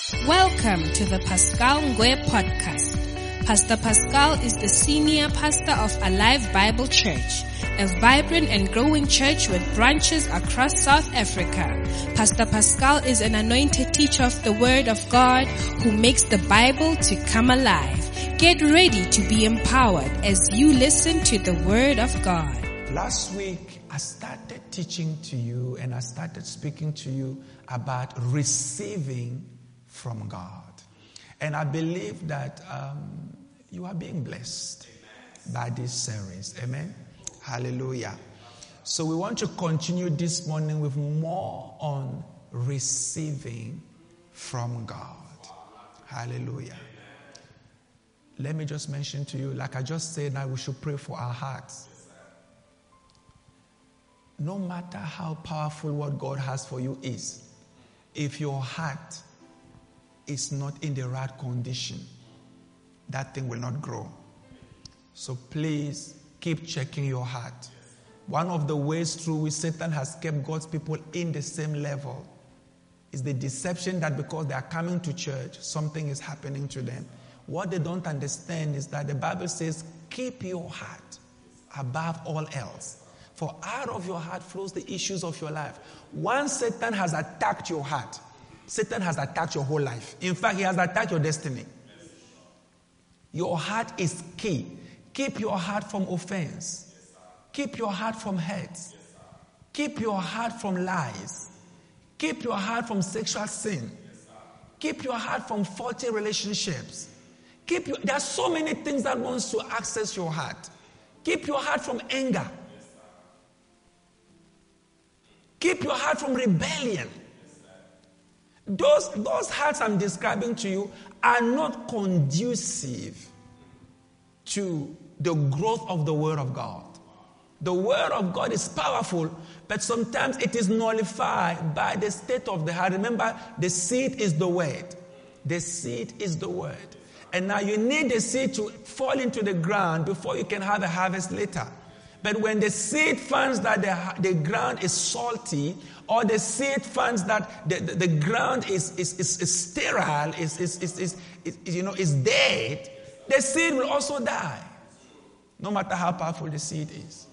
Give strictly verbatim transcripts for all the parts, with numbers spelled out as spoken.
Welcome to the Pascal Ngwe podcast. Pastor Pascal is the senior pastor of Alive Bible Church, a vibrant and growing church with branches across South Africa. Pastor Pascal is an anointed teacher of the Word of God who makes the Bible to come alive. Get ready to be empowered as you listen to the Word of God. Last week, I started teaching to you and I started speaking to you about receiving from God. And I believe that um, you are being blessed by this series. Amen. Hallelujah. So we want to continue this morning with more on receiving from God. Hallelujah. Let me just mention to you, like I just said, now we should pray for our hearts. No matter how powerful what God has for you is, if your heart is not in the right condition, that thing will not grow. So please keep checking your heart. One of the ways through which Satan has kept God's people in the same level is the deception that because they are coming to church, something is happening to them. What they don't understand is that the Bible says, keep your heart above all else. For out of your heart flows the issues of your life. Once Satan has attacked your heart, Satan has attacked your whole life. In fact, he has attacked your destiny. Your heart is key. Keep your heart from offense. Keep your heart from hate. Keep your heart from lies. Keep your heart from sexual sin. Keep your heart from faulty relationships. Keep your, there are so many things that wants to access your heart. Keep your heart from anger. Keep your heart from rebellion. Those, those hearts I'm describing to you are not conducive to the growth of the Word of God. The Word of God is powerful, but sometimes it is nullified by the state of the heart. Remember, the seed is the Word. The seed is the Word. And now you need the seed to fall into the ground before you can have a harvest later. But when the seed finds that the, the ground is salty, or the seed finds that the, the, the ground is, is, is, is sterile, is, is, is, is, is, you know, is dead, the seed will also die. No matter how powerful the seed is.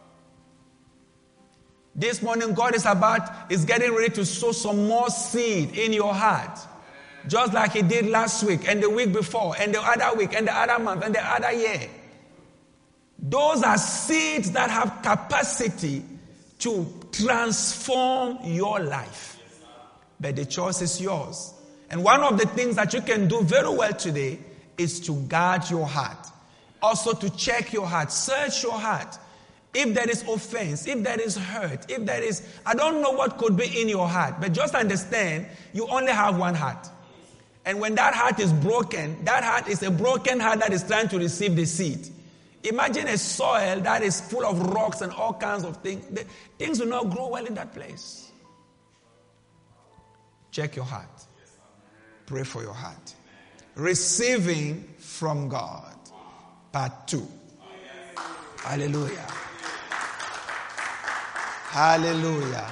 This morning, God is about, is getting ready to sow some more seed in your heart. Just like he did last week, and the week before, and the other week, and the other month, and the other year. Those are seeds that have capacity to transform your life. But the choice is yours. And one of the things that you can do very well today is to guard your heart. Also to check your heart. Search your heart. If there is offense, if there is hurt, if there is, I don't know what could be in your heart. But just understand, you only have one heart. And when that heart is broken, that heart is a broken heart that is trying to receive the seed. Imagine a soil that is full of rocks and all kinds of things. The, things will not grow well in that place. Check your heart. Pray for your heart. Receiving from God. Part two. Hallelujah. Hallelujah.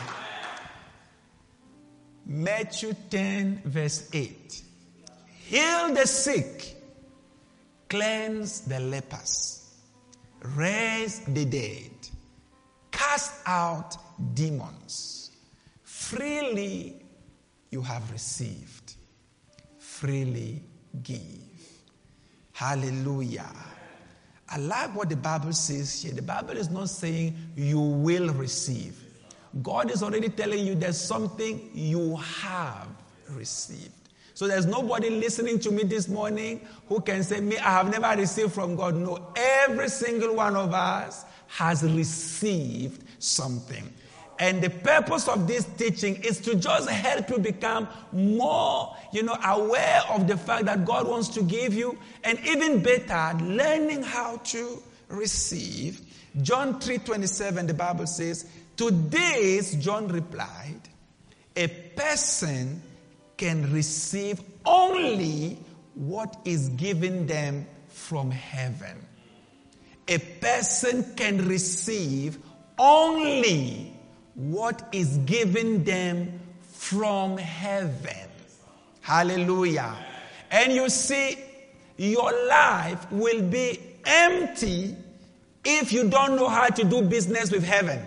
Matthew ten verse eight. Heal the sick. Cleanse the lepers. Raise the dead, cast out demons. Freely you have received, freely give. Hallelujah. I like what the Bible says here. The Bible is not saying you will receive. God is already telling you there's something you have received. So there's nobody listening to me this morning who can say, me, I have never received from God. No, every single one of us has received something. And the purpose of this teaching is to just help you become more, you know, aware of the fact that God wants to give you, and even better, learning how to receive. John three twenty-seven, the Bible says, to this, John replied, a person can receive only what is given them from heaven. A person can receive only what is given them from heaven. Hallelujah. And you see, your life will be empty if you don't know how to do business with heaven.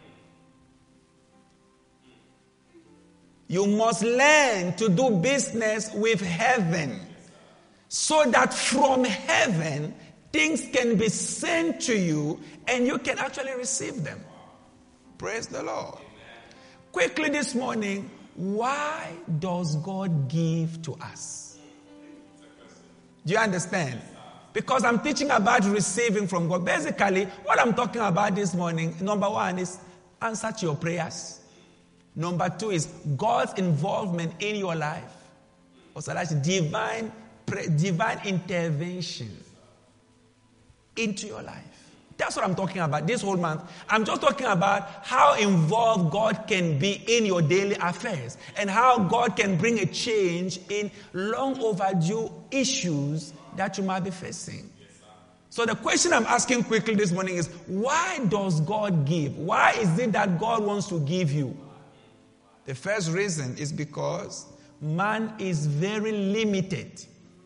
You must learn to do business with heaven so that from heaven, things can be sent to you and you can actually receive them. Praise the Lord. Quickly this morning, why does God give to us? Do you understand? Because I'm teaching about receiving from God. Basically, what I'm talking about this morning, number one is answer to your prayers. Number two is God's involvement in your life. Also, that's divine, divine intervention into your life. That's what I'm talking about this whole month. I'm just talking about how involved God can be in your daily affairs and how God can bring a change in long overdue issues that you might be facing. So the question I'm asking quickly this morning is, why does God give? Why is it that God wants to give you? The first reason is because man is very limited.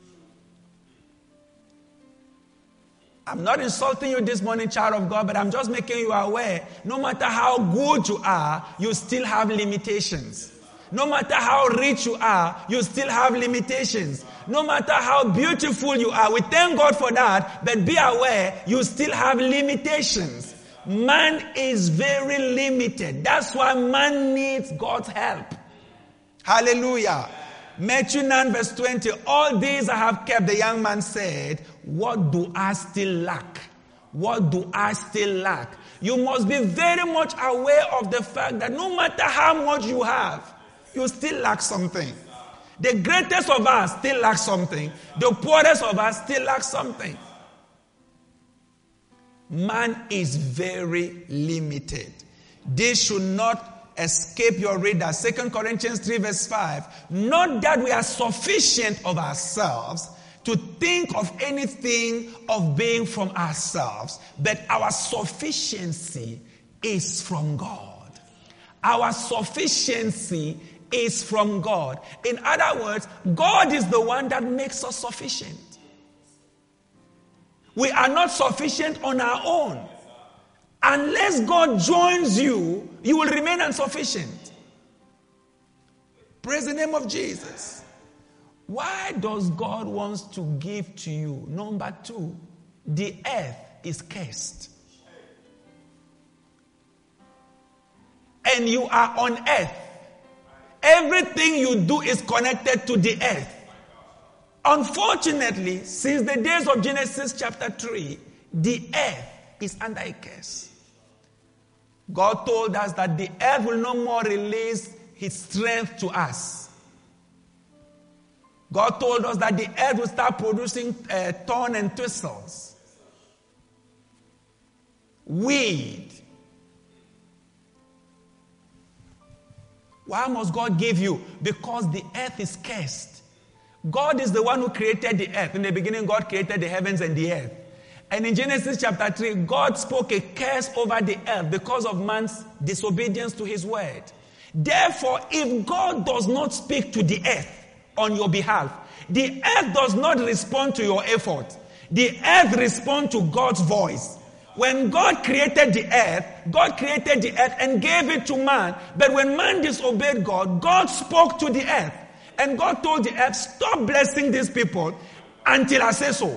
I'm not insulting you this morning, child of God, but I'm just making you aware. No matter how good you are, you still have limitations. No matter how rich you are, you still have limitations. No matter how beautiful you are, we thank God for that, but be aware, you still have limitations. Man is very limited. That's why man needs God's help. Hallelujah. Matthew nine verse twenty, all these I have kept, the young man said, what do I still lack? What do I still lack? You must be very much aware of the fact that no matter how much you have, you still lack something. The greatest of us still lack something. The poorest of us still lack something. Man is very limited. This should not escape your reader. Second Corinthians three verse five. Not that we are sufficient of ourselves to think of anything of being from ourselves, but our sufficiency is from God. Our sufficiency is from God. In other words, God is the one that makes us sufficient. We are not sufficient on our own. Unless God joins you, you will remain insufficient. Praise the name of Jesus. Why does God want to give to you? Number two, the earth is cursed. And you are on earth. Everything you do is connected to the earth. Unfortunately, since the days of Genesis chapter three, the earth is under a curse. God told us that the earth will no more release his strength to us. God told us that the earth will start producing uh, thorn and thistles, weed. Why must God give you? Because the earth is cursed. God is the one who created the earth. In the beginning, God created the heavens and the earth. And in Genesis chapter three, God spoke a curse over the earth because of man's disobedience to his word. Therefore, if God does not speak to the earth on your behalf, the earth does not respond to your effort. The earth responds to God's voice. When God created the earth, God created the earth and gave it to man. But when man disobeyed God, God spoke to the earth. And God told the earth, stop blessing these people until I say so.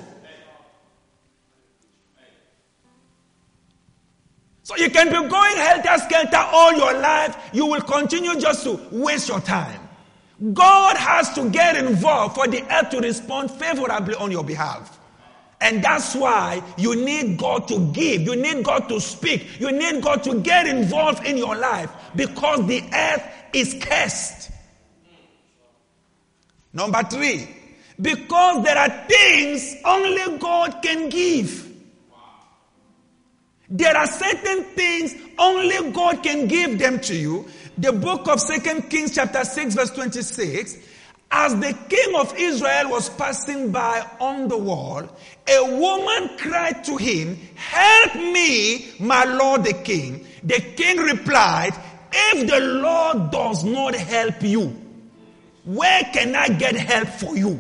So you can be going helter-skelter all your life. You will continue just to waste your time. God has to get involved for the earth to respond favorably on your behalf. And that's why you need God to give. You need God to speak. You need God to get involved in your life because the earth is cursed. Number three, because there are things only God can give. There are certain things only God can give them to you. The book of Second Kings chapter six verse twenty-six, as the king of Israel was passing by on the wall, a woman cried to him, help me, my lord the king. The king replied, if the Lord does not help you, Where can I get help for you?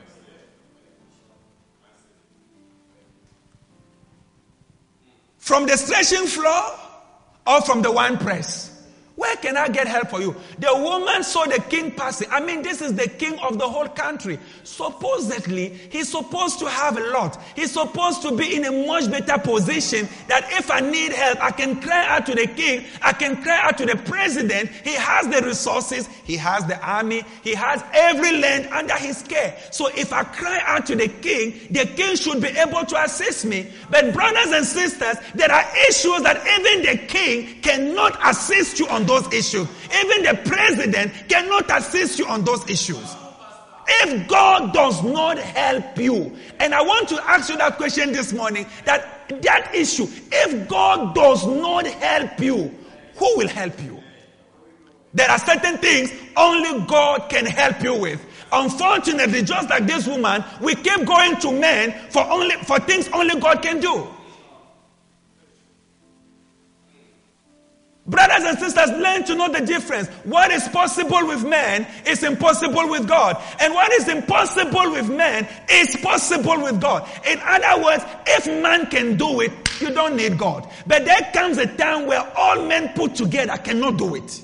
From the threshing floor or from the wine press? Where can I get help for you? The woman saw the king passing. I mean, this is the king of the whole country. Supposedly, he's supposed to have a lot. He's supposed to be in a much better position that if I need help, I can cry out to the king. I can cry out to the president. He has the resources. He has the army. He has every land under his care. So if I cry out to the king, the king should be able to assist me. But brothers and sisters, there are issues that even the king cannot assist you on those issues. Even the president cannot assist you on those issues. If God does not help you, and I want to ask you that question this morning, that that issue, if God does not help you, who will help you? There are certain things only God can help you with. Unfortunately, just like this woman, we keep going to men for only for things only God can do. Brothers and sisters, learn to know the difference. What is possible with man is impossible with God. And what is impossible with man is possible with God. In other words, if man can do it, you don't need God. But there comes a time where all men put together cannot do it.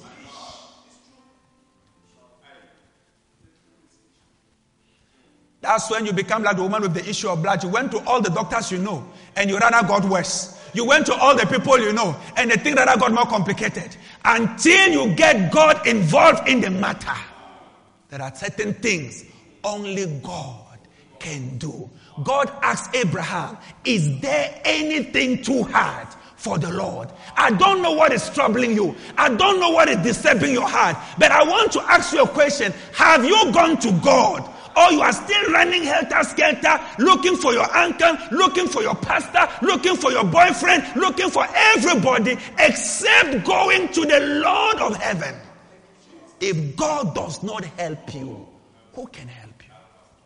That's when you become like the woman with the issue of blood. You went to all the doctors you know, and you rather got worse. You went to all the people you know, and the thing rather got more complicated. Until you get God involved in the matter. There are certain things only God can do. God asked Abraham, is there anything too hard for the Lord? I don't know what is troubling you. I don't know what is disturbing your heart. But I want to ask you a question. Have you gone to God? Or you are still running helter-skelter, looking for your uncle, looking for your pastor, looking for your boyfriend, looking for everybody except going to the Lord of heaven. If God does not help you, who can help you?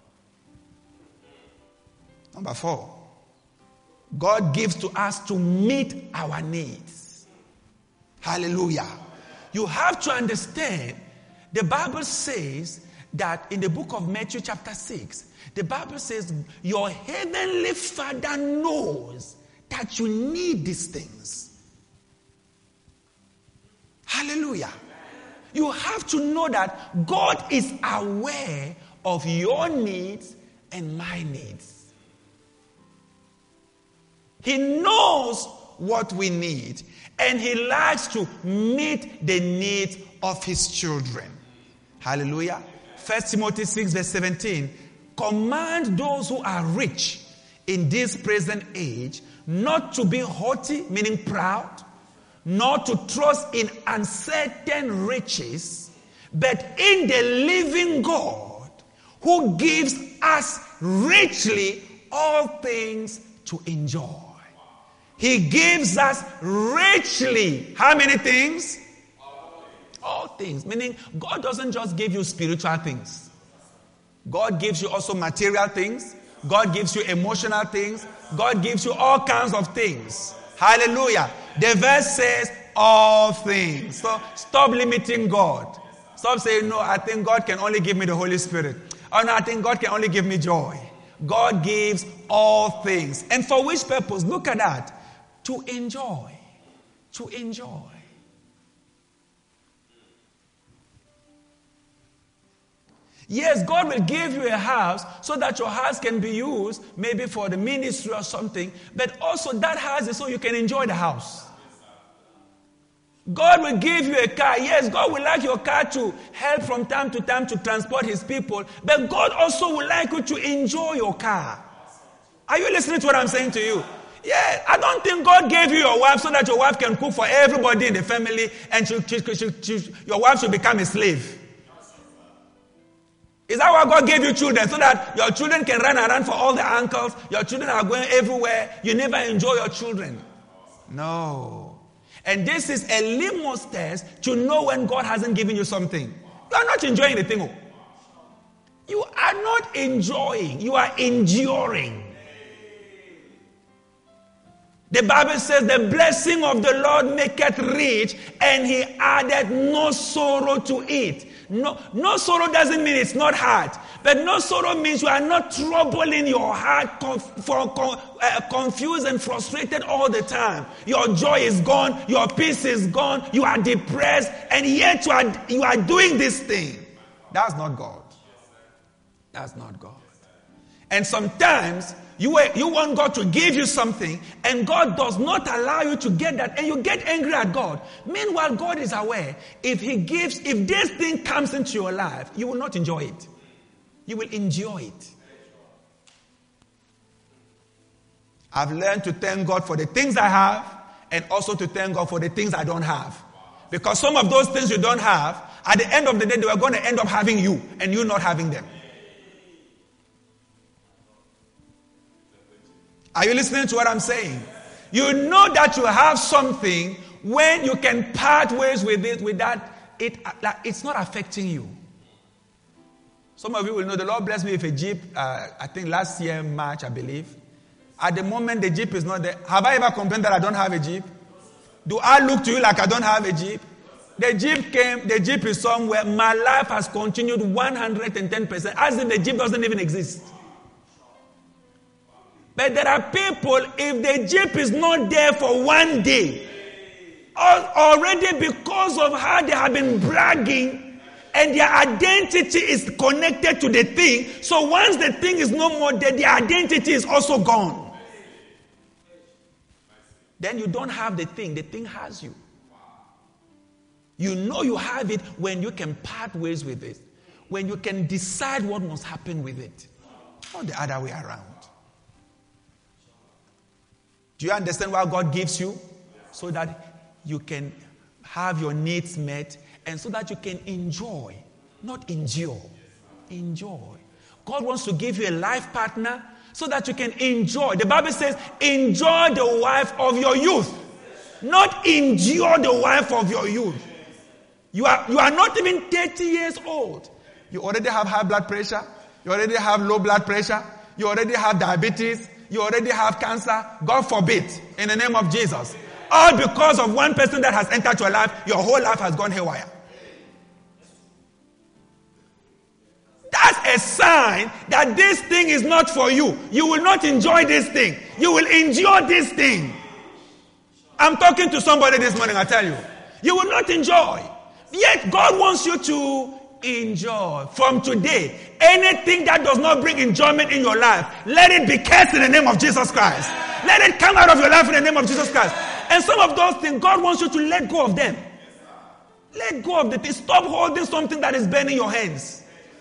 Number four, God gives to us to meet our needs. Hallelujah. You have to understand, the Bible says that in the book of Matthew chapter six, the Bible says your heavenly Father knows that you need these things. Hallelujah. You have to know that God is aware of your needs and my needs. He knows what we need, and he likes to meet the needs of his children. Hallelujah. First Timothy six verse seventeen, command those who are rich in this present age not to be haughty, meaning proud, nor to trust in uncertain riches, but in the living God who gives us richly all things to enjoy. He gives us richly. How many things? All things. Meaning, God doesn't just give you spiritual things. God gives you also material things. God gives you emotional things. God gives you all kinds of things. Hallelujah. The verse says all things. So stop limiting God. Stop saying, no, I think God can only give me the Holy Spirit. Oh no, I think God can only give me joy. God gives all things. And for which purpose? Look at that. To enjoy. To enjoy. Yes, God will give you a house so that your house can be used maybe for the ministry or something, but also that house is so you can enjoy the house. God will give you a car. Yes, God will like your car to help from time to time to transport his people, but God also would like you to enjoy your car. Are you listening to what I'm saying to you? Yeah, I don't think God gave you your wife so that your wife can cook for everybody in the family and she, she, she, she, your wife should become a slave. Is that why God gave you children? So that your children can run around for all the uncles. Your children are going everywhere. You never enjoy your children. No. And this is a litmus test to know when God hasn't given you something. You are not enjoying the thing. You are not enjoying. You are enduring. The Bible says the blessing of the Lord maketh rich, and he added no sorrow to it. No, no sorrow doesn't mean it's not hard. But no sorrow means you are not troubled in your heart, conf- for, con- uh, confused and frustrated all the time. Your joy is gone. Your peace is gone. You are depressed. And yet you are, you are doing this thing. That's not God. That's not God. And sometimes you, you want God to give you something and God does not allow you to get that and you get angry at God. Meanwhile, God is aware if he gives, if this thing comes into your life, you will not enjoy it. You will enjoy it. I've learned to thank God for the things I have and also to thank God for the things I don't have. Because some of those things you don't have, at the end of the day, they are going to end up having you and you not having them. Are you listening to what I'm saying? You know that you have something when you can part ways with it, with that, it, like, it's not affecting you. Some of you will know the Lord blessed me with a Jeep, uh, I think last year, March, I believe. At the moment, the Jeep is not there. Have I ever complained that I don't have a Jeep? Do I look to you like I don't have a Jeep? The Jeep came, the Jeep is somewhere. My life has continued one hundred ten percent as if the Jeep doesn't even exist. But there are people, if the Jeep is not there for one day, already because of how they have been bragging and their identity is connected to the thing, so once the thing is no more there, their identity is also gone. Then you don't have the thing, the thing has you. You know you have it when you can part ways with it, when you can decide what must happen with it, not the other way around. Do you understand why God gives you? So that you can have your needs met and so that you can enjoy, not endure. Enjoy. God wants to give you a life partner so that you can enjoy. The Bible says, enjoy the wife of your youth. Not endure the wife of your youth. You are, you are not even thirty years old. You already have high blood pressure. You already have low blood pressure. You already have diabetes. You already have cancer. God forbid, in the name of Jesus. All because of one person that has entered your life, your whole life has gone haywire. That's a sign that this thing is not for you. You will not enjoy this thing. You will endure this thing. I'm talking to somebody this morning, I tell you. You will not enjoy. Yet God wants you to enjoy. From today, anything that does not bring enjoyment in your life, let it be cursed in the name of Jesus Christ. Let it come out of your life in the name of Jesus Christ. And some of those things, God wants you to let go of them. Let go of the things. Stop holding something that is burning your hands.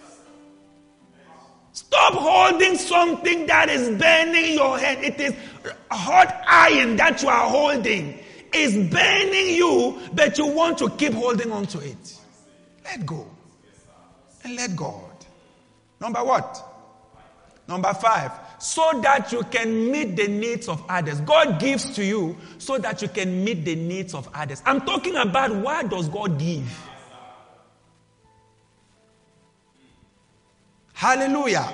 Stop holding something that is burning your hand. It is hot iron that you are holding. It's burning you, but you want to keep holding on to it. Let go. And let God. Number what? Number five. So that you can meet the needs of others. God gives to you so that you can meet the needs of others. I'm talking about why does God give? Hallelujah.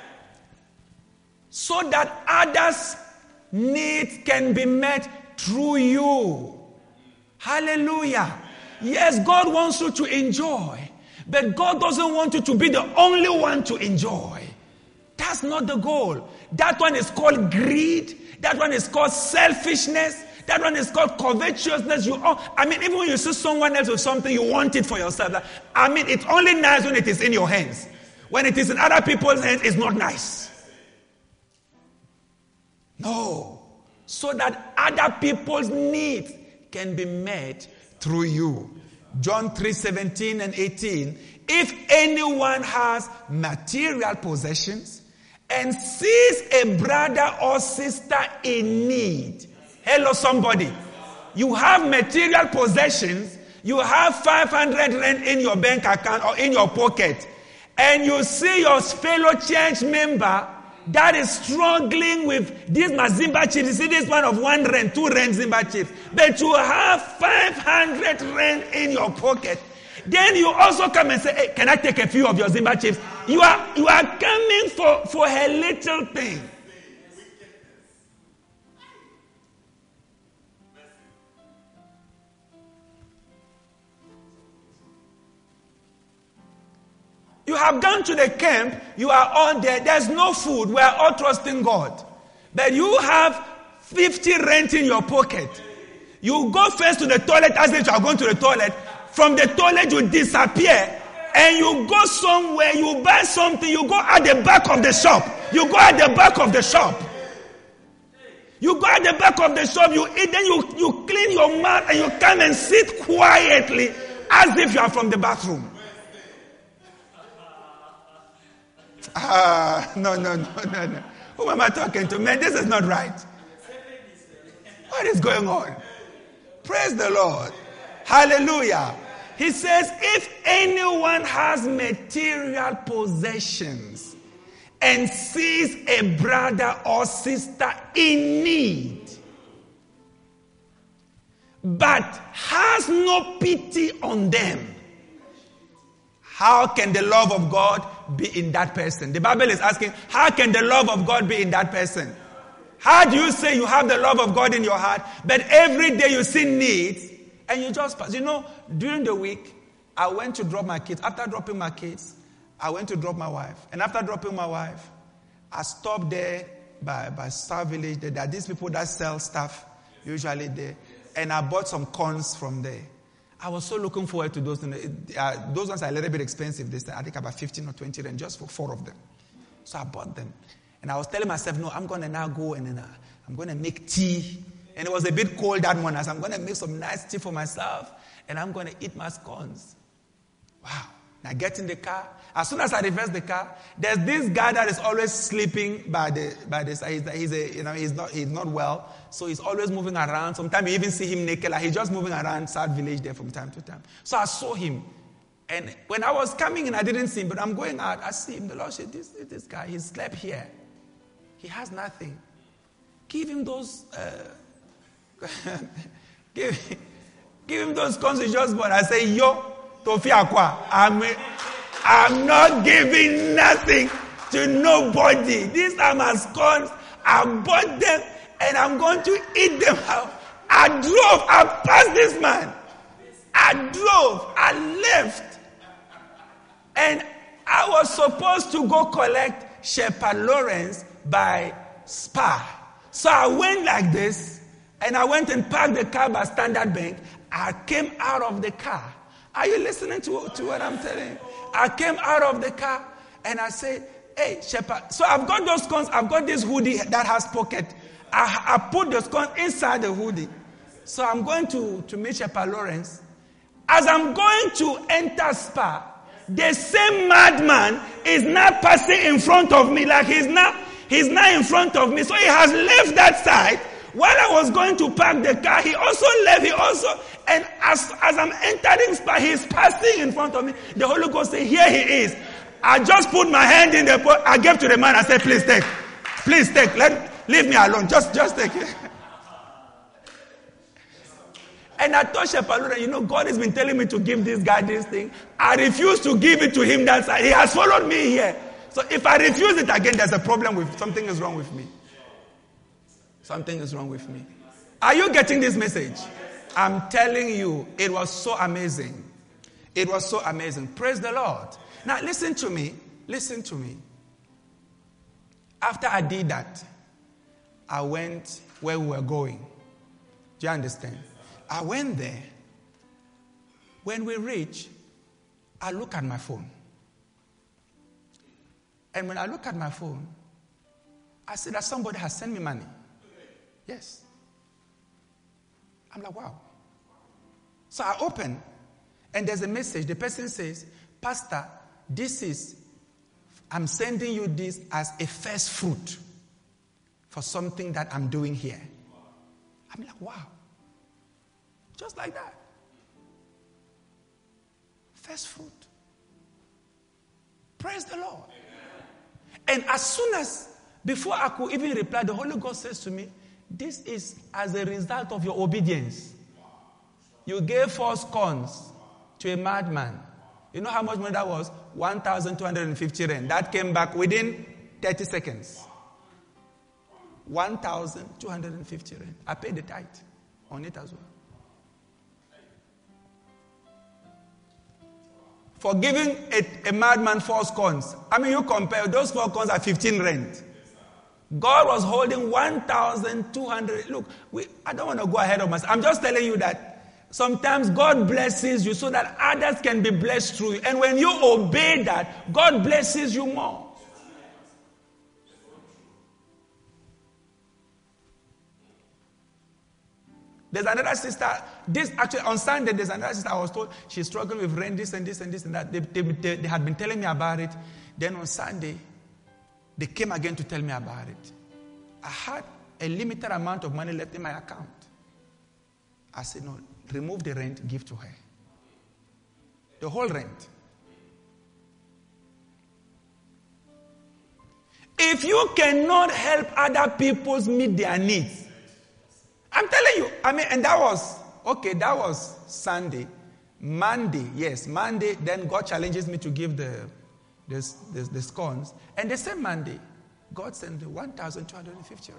So that others' needs can be met through you. Hallelujah. Yes, God wants you to enjoy. But God doesn't want you to be the only one to enjoy. That's not the goal. That one is called greed. That one is called selfishness. That one is called covetousness. You, I mean, even when you see someone else with something, you want it for yourself. I mean, it's only nice when it is in your hands. When it is in other people's hands, it's not nice. No. So that other people's needs can be met through you. John three seventeen and eighteen. If anyone has material possessions and sees a brother or sister in need. Hello, somebody. You have material possessions. You have five hundred rand in your bank account or in your pocket. And you see your fellow church member that is struggling with this Mazimba chips. You see this one of one rand, two rand Zimba chips. But you have five hundred rand in your pocket. Then you also come and say, hey, can I take a few of your Zimba chips? You are, you are coming for, for a little thing. have gone to the camp. You are all there. There's no food. We are all trusting God. But you have fifty rent in your pocket. You go first to the toilet as if you are going to the toilet. From the toilet you disappear. And you go somewhere, you buy something, you go at the back of the shop. You go at the back of the shop. You go at the back of the shop, you eat, then you, you clean your mouth and you come and sit quietly as if you are from the bathroom. Ah, no, no, no, no, no. Who am I talking to? Man, this is not right. What is going on? Praise the Lord. Hallelujah. He says, if anyone has material possessions and sees a brother or sister in need, but has no pity on them, how can the love of God be in that person? The Bible is asking, how can the love of God be in that person? How do you say you have the love of God in your heart, but every day you see needs, and you just pass? You know, during the week, I went to drop my kids. After dropping my kids, I went to drop my wife. And after dropping my wife, I stopped there by, by Star Village. There are these people that sell stuff, usually there. And I bought some corns from there. I was so looking forward to those. Uh, those ones are a little bit expensive. They I think about fifteen or twenty rand just for four of them. So I bought them. And I was telling myself, no, I'm going to now go and then uh, I'm going to make tea. And it was a bit cold that morning. So I'm going to make some nice tea for myself. And I'm going to eat my scones. Wow. And I get in the car. As soon as I reverse the car, there's this guy that is always sleeping by the by the side. He's, he's a, you know, he's not he's not well. So he's always moving around. Sometimes you even see him naked. Like he's just moving around South Village there from time to time. So I saw him. And when I was coming in, I didn't see him. But I'm going out. I see him. The Lord said, this, this guy, he slept here. He has nothing. Give him those... Uh, give, give him those coins he just bought. I say, yo, Tofi Akwa, I'm, I'm not giving nothing to nobody. These are my scones. I bought them and I'm going to eat them out. I drove, I passed this man. I drove, I left. And I was supposed to go collect Shepherd Lawrence by Spa. So I went like this. And I went and parked the car by Standard Bank. I came out of the car. Are you listening to, to what I'm telling you? I came out of the car and I said, hey, Shepherd. So I've got those cones. I've got this hoodie that has pocket. I, I put those cones inside the hoodie. So I'm going to, to meet Shepherd Lawrence. As I'm going to enter Spa, the same madman is now passing in front of me. Like he's now, he's now in front of me. So he has left that side. While I was going to park the car, he also left. He also, and as, as I'm entering Spa, he's passing in front of me. The Holy Ghost said, here he is. I just put my hand in the pot. I gave to the man. I said, please take. Please take. Let, leave me alone. Just, just take it. And I told Shepherd, you know, God has been telling me to give this guy this thing. I refuse to give it to him that side. He has followed me here. So if I refuse it again, there's a problem with, something is wrong with me. Something is wrong with me. Are you getting this message? I'm telling you, it was so amazing. It was so amazing. Praise the Lord. Now listen to me. Listen to me. After I did that, I went where we were going. Do you understand? I went there. When we reached, I look at my phone. And when I look at my phone, I see that somebody has sent me money. Yes. I'm like, wow. So I open, and there's a message. The person says, Pastor, this is, I'm sending you this as a first fruit for something that I'm doing here. I'm like, wow. Just like that. First fruit. Praise the Lord. And as soon as, before I could even reply, the Holy Ghost says to me, this is as a result of your obedience. You gave false corns to a madman. You know how much money that was? one thousand two hundred fifty rand. That came back within thirty seconds. one thousand two hundred fifty rand. I paid the tithe on it as well. for giving a, a madman four scones. I mean, you compare, those four scones are fifteen rand. God was holding one thousand two hundred. Look, we, I don't want to go ahead of myself. I'm just telling you that sometimes God blesses you so that others can be blessed through you. And when you obey that, God blesses you more. There's another sister, this actually on Sunday, there's another sister I was told she's struggling with rent, this and this and this and that. They, they, they, they had been telling me about it. Then on Sunday, they came again to tell me about it. I had a limited amount of money left in my account. I said, no, remove the rent, give to her. The whole rent. If you cannot help other people meet their needs, I'm telling you, I mean, and that was, okay, that was Sunday. Monday, yes, Monday, then God challenges me to give the, the, the, the scones. And the same Monday, God sent one thousand two hundred fifty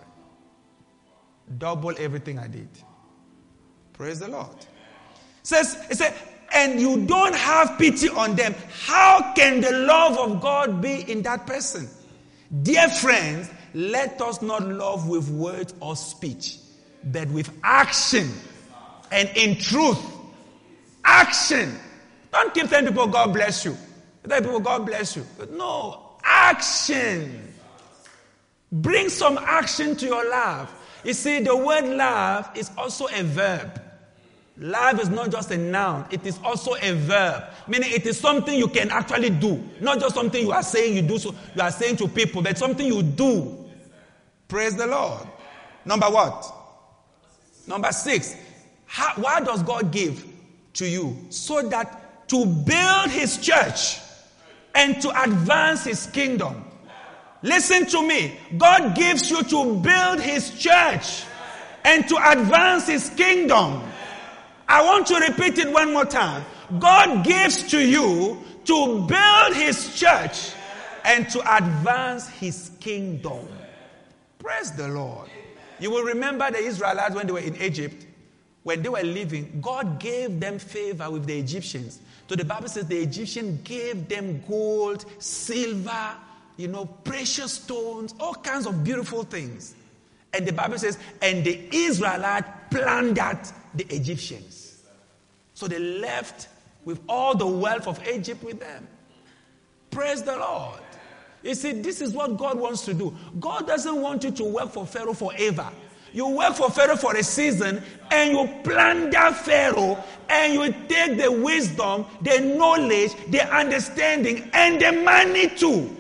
rand. Double everything I did. Praise the Lord. It says, it says, and you don't have pity on them. How can the love of God be in that person? Dear friends, let us not love with words or speech, but with action and in truth. Action. Don't keep telling people, God bless you. Tell people, God bless you. But no, action. Bring some action to your life. You see, the word love is also a verb. Love is not just a noun. It is also a verb. Meaning it is something you can actually do. Not just something you are saying you do, so you are saying to people, but something you do. Praise the Lord. Number what? Number six, how, why does God give to you? So that to build his church and to advance his kingdom. Listen to me. God gives you to build his church and to advance his kingdom. I want to repeat it one more time. God gives to you to build his church and to advance his kingdom. Praise the Lord. You will remember the Israelites when they were in Egypt, when they were living, God gave them favor with the Egyptians. So the Bible says the Egyptians gave them gold, silver, you know, precious stones, all kinds of beautiful things. And the Bible says, and the Israelites plundered the Egyptians. So they left with all the wealth of Egypt with them. Praise the Lord. You see, this is what God wants to do. God doesn't want you to work for Pharaoh forever. You work for Pharaoh for a season and you plunder Pharaoh and you take the wisdom, the knowledge, the understanding and the money too.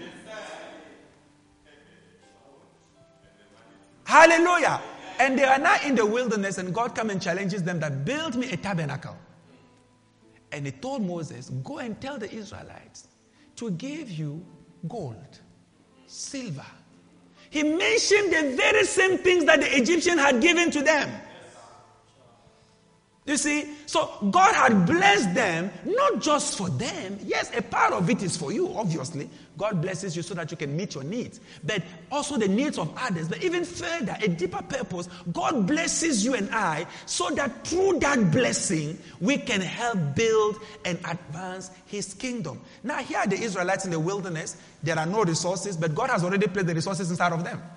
Hallelujah. And they are now in the wilderness and God comes and challenges them that build me a tabernacle. And he told Moses, go and tell the Israelites to give you gold, silver. He mentioned the very same things that the Egyptian had given to them. You see, so God had blessed them, not just for them. Yes, a part of it is for you, obviously. God blesses you so that you can meet your needs. But also the needs of others. But even further, a deeper purpose, God blesses you and I so that through that blessing, we can help build and advance his kingdom. Now, here are the Israelites in the wilderness. There are no resources, but God has already placed the resources inside of them.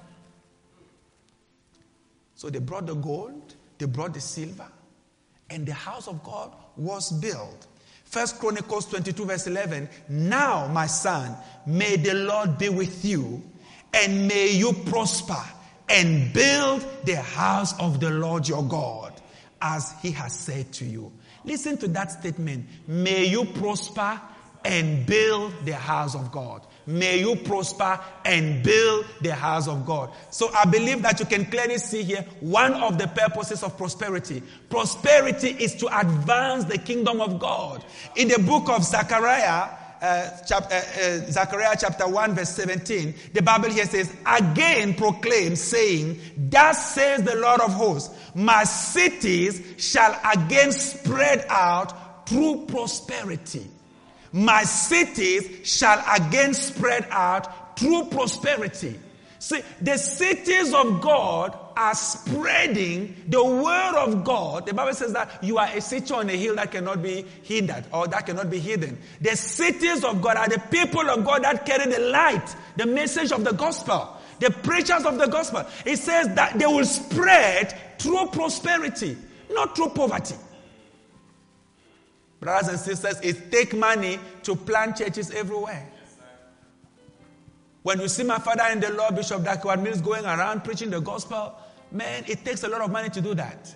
So they brought the gold, they brought the silver, and the house of God was built. First Chronicles twenty-two verse eleven. Now, my son, may the Lord be with you, and may you prosper, and build the house of the Lord your God, as he has said to you. Listen to that statement. May you prosper and build the house of God. May you prosper and build the house of God. So I believe that you can clearly see here one of the purposes of prosperity. Prosperity is to advance the kingdom of God. In the book of Zechariah, uh, chapter, uh, Zechariah chapter one verse seventeen, the Bible here says, again proclaim, saying, thus says the Lord of hosts, my cities shall again spread out through prosperity. My cities shall again spread out through prosperity. See, the cities of God are spreading the word of God. The Bible says that you are a city on a hill that cannot be hindered or that cannot be hidden. The cities of God are the people of God that carry the light, the message of the gospel, the preachers of the gospel. It says that they will spread through prosperity, not through poverty. Brothers and sisters, it takes money to plant churches everywhere. When you see my father in the Lord, Bishop Dakwad Mills, going around preaching the gospel, man, it takes a lot of money to do that.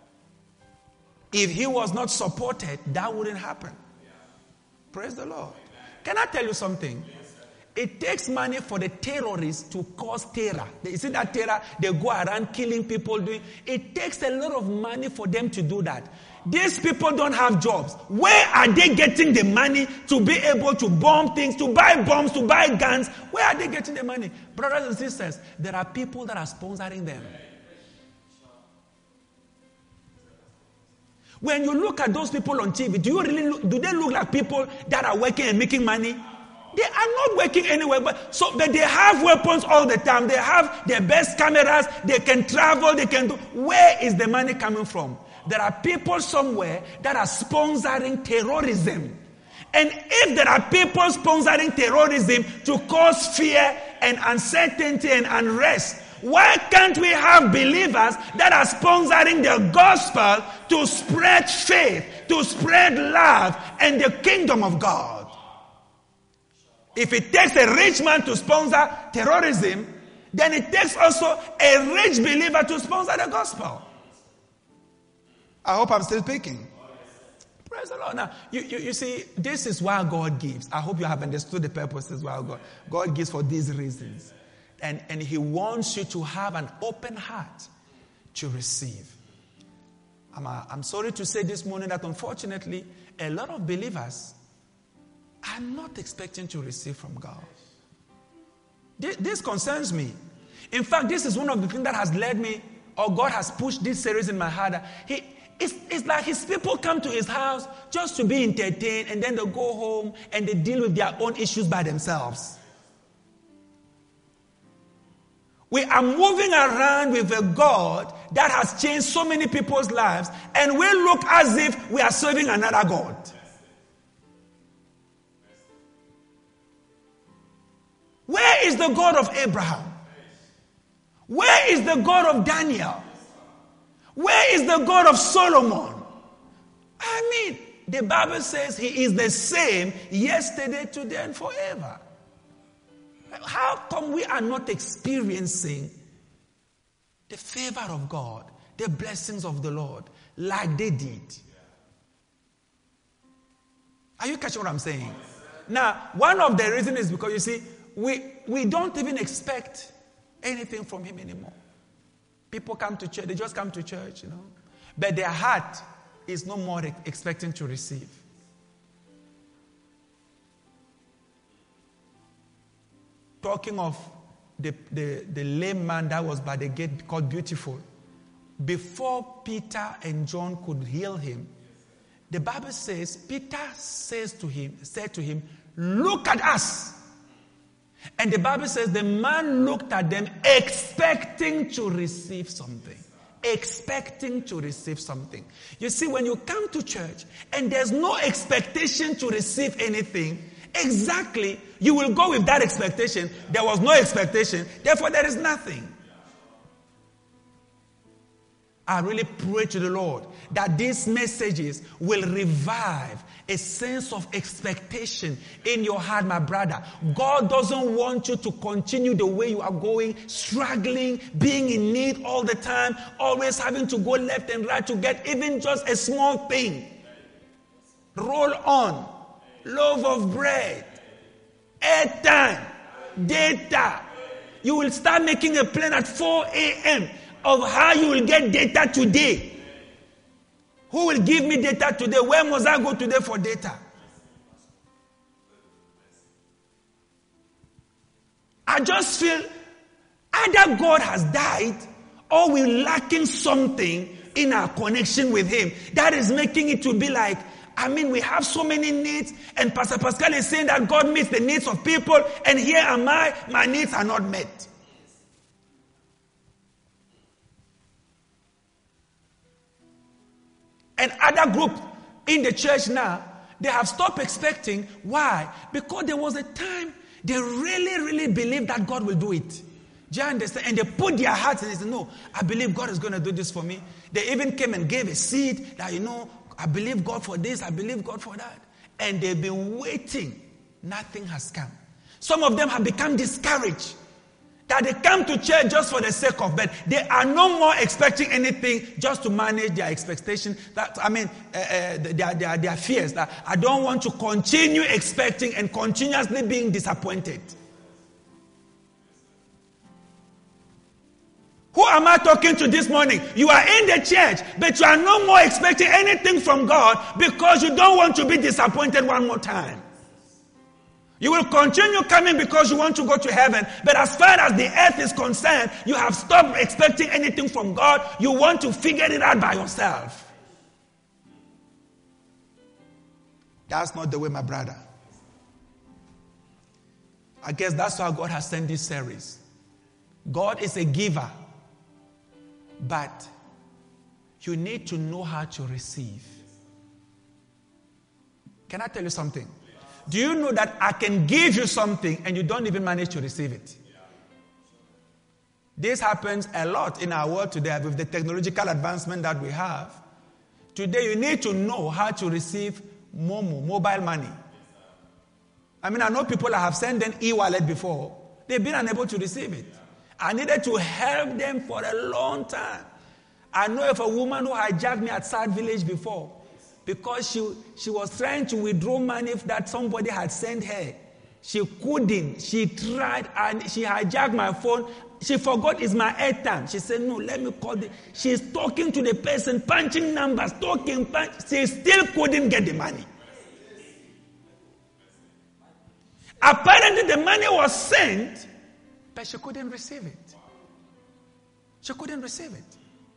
If he was not supported, that wouldn't happen. Praise the Lord. Can I tell you something? It takes money for the terrorists to cause terror. You see that terror? They go around killing people. Doing. It takes a lot of money for them to do that. These people don't have jobs. Where are they getting the money to be able to bomb things, to buy bombs, to buy guns? Where are they getting the money? Brothers and sisters, there are people that are sponsoring them. When you look at those people on T V, do you really look, do they look like people that are working and making money? They are not working anywhere, but so but they have weapons all the time. They have their best cameras. They can travel. They can do. Where is the money coming from? There are people somewhere that are sponsoring terrorism. And if there are people sponsoring terrorism to cause fear and uncertainty and unrest, why can't we have believers that are sponsoring the gospel to spread faith, to spread love and the kingdom of God? If it takes a rich man to sponsor terrorism, then it takes also a rich believer to sponsor the gospel. I hope I'm still speaking. Praise the Lord. Now, you, you, you see, this is why God gives. I hope you have understood the purposes why God, God gives for these reasons. And, and He wants you to have an open heart to receive. I'm, uh, I'm sorry to say this morning that unfortunately, a lot of believers are not expecting to receive from God. This, this concerns me. In fact, this is one of the things that has led me, or God has pushed this series in my heart. He, it's, it's like His people come to His house just to be entertained, and then they go home and they deal with their own issues by themselves. We are moving around with a God that has changed so many people's lives, and we look as if we are serving another God. Where is the God of Abraham? Where is the God of Daniel? Where is the God of Solomon? I mean, the Bible says He is the same yesterday, today, and forever. How come we are not experiencing the favor of God, the blessings of the Lord, like they did? Are you catching what I'm saying? Now, one of the reasons is because, you see, we, we don't even expect anything from Him anymore. People come to church, they just come to church, you know. But their heart is no more expecting to receive. Talking of the, the, the lame man that was by the gate called Beautiful, before Peter and John could heal him, the Bible says, Peter says to him, said to him, "Look at us." And the Bible says the man looked at them expecting to receive something. Expecting to receive something. You see, when you come to church and there's no expectation to receive anything, exactly, you will go with that expectation. There was no expectation, therefore there is nothing. I really pray to the Lord that these messages will revive a sense of expectation in your heart, my brother. God doesn't want you to continue the way you are going, struggling, being in need all the time, always having to go left and right to get even just a small thing. Roll on, loaf of bread, airtime, data. You will start making a plan at four a.m. of how you will get data today. Who will give me data today? Where must I go today for data? I just feel either God has died or we're lacking something in our connection with Him. That is making it to be like, I mean, we have so many needs, and Pastor Pascal is saying that God meets the needs of people, and here am I, my needs are not met. And other group in the church now, they have stopped expecting. Why? Because there was a time they really, really believed that God will do it. Do you understand? And they put their hearts and they said, no, I believe God is going to do this for me. They even came and gave a seed that, you know, I believe God for this, I believe God for that. And they've been waiting. Nothing has come. Some of them have become discouraged. That they come to church just for the sake of, but they are no more expecting anything just to manage their expectation. That I mean, uh, uh, their, their, their fears. That I don't want to continue expecting and continuously being disappointed. Who am I talking to this morning? You are in the church, but you are no more expecting anything from God because you don't want to be disappointed one more time. You will continue coming because you want to go to heaven, but as far as the earth is concerned, you have stopped expecting anything from God. You want to figure it out by yourself. That's not the way, my brother. I guess that's why God has sent this series. God is a giver. But you need to know how to receive. Can I tell you something? Do you know that I can give you something and you don't even manage to receive it? This happens a lot in our world today with the technological advancement that we have. Today you need to know how to receive Momo, mobile money. I mean, I know people that have sent an e-wallet before. They've been unable to receive it. I needed to help them for a long time. I know of a woman who hijacked me at South Village before because she, she was trying to withdraw money that somebody had sent her. She couldn't. She tried and she hijacked my phone. She forgot it's my airtime. She said, no, let me call the... She's talking to the person, punching numbers, talking, punch. She still couldn't get the money. Apparently the money was sent, but she couldn't receive it. She couldn't receive it.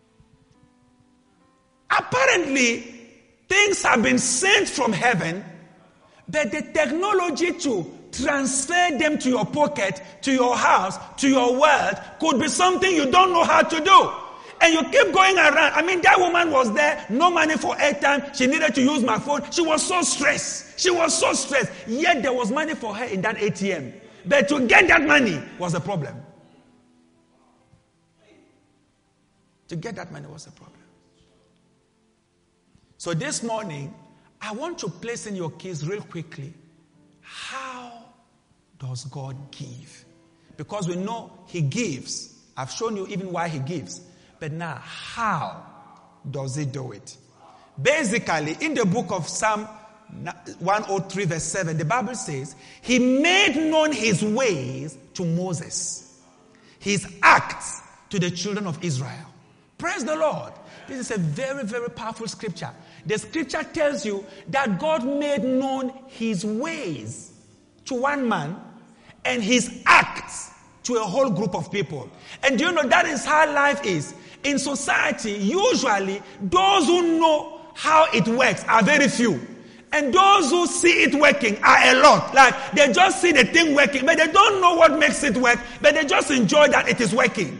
Apparently, things have been sent from heaven, but the technology to transfer them to your pocket, to your house, to your world, could be something you don't know how to do. And you keep going around. I mean, that woman was there, no money for airtime. She needed to use my phone. She was so stressed. She was so stressed. Yet there was money for her in that A T M. But to get that money was a problem. To get that money was a problem. So this morning, I want to place in your case real quickly, how does God give? Because we know He gives. I've shown you even why He gives. But now, how does He do it? Basically, in the book of Psalm one oh three verse seven, the Bible says, He made known His ways to Moses, His acts to the children of Israel. Praise the Lord. This is a very, very powerful scripture. The scripture tells you that God made known His ways to one man and His acts to a whole group of people. And do you know that is how life is? In society, usually, those who know how it works are very few. And those who see it working are a lot. Like, they just see the thing working, but they don't know what makes it work, but they just enjoy that it is working.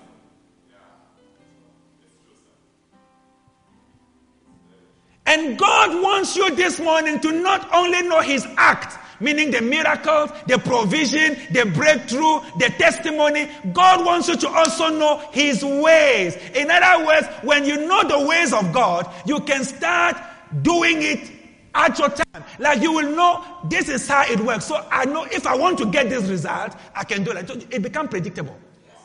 And God wants you this morning to not only know His act, meaning the miracles, the provision, the breakthrough, the testimony. God wants you to also know His ways. In other words, when you know the ways of God, you can start doing it at your time. Like you will know this is how it works. So I know if I want to get this result, I can do it. It becomes predictable.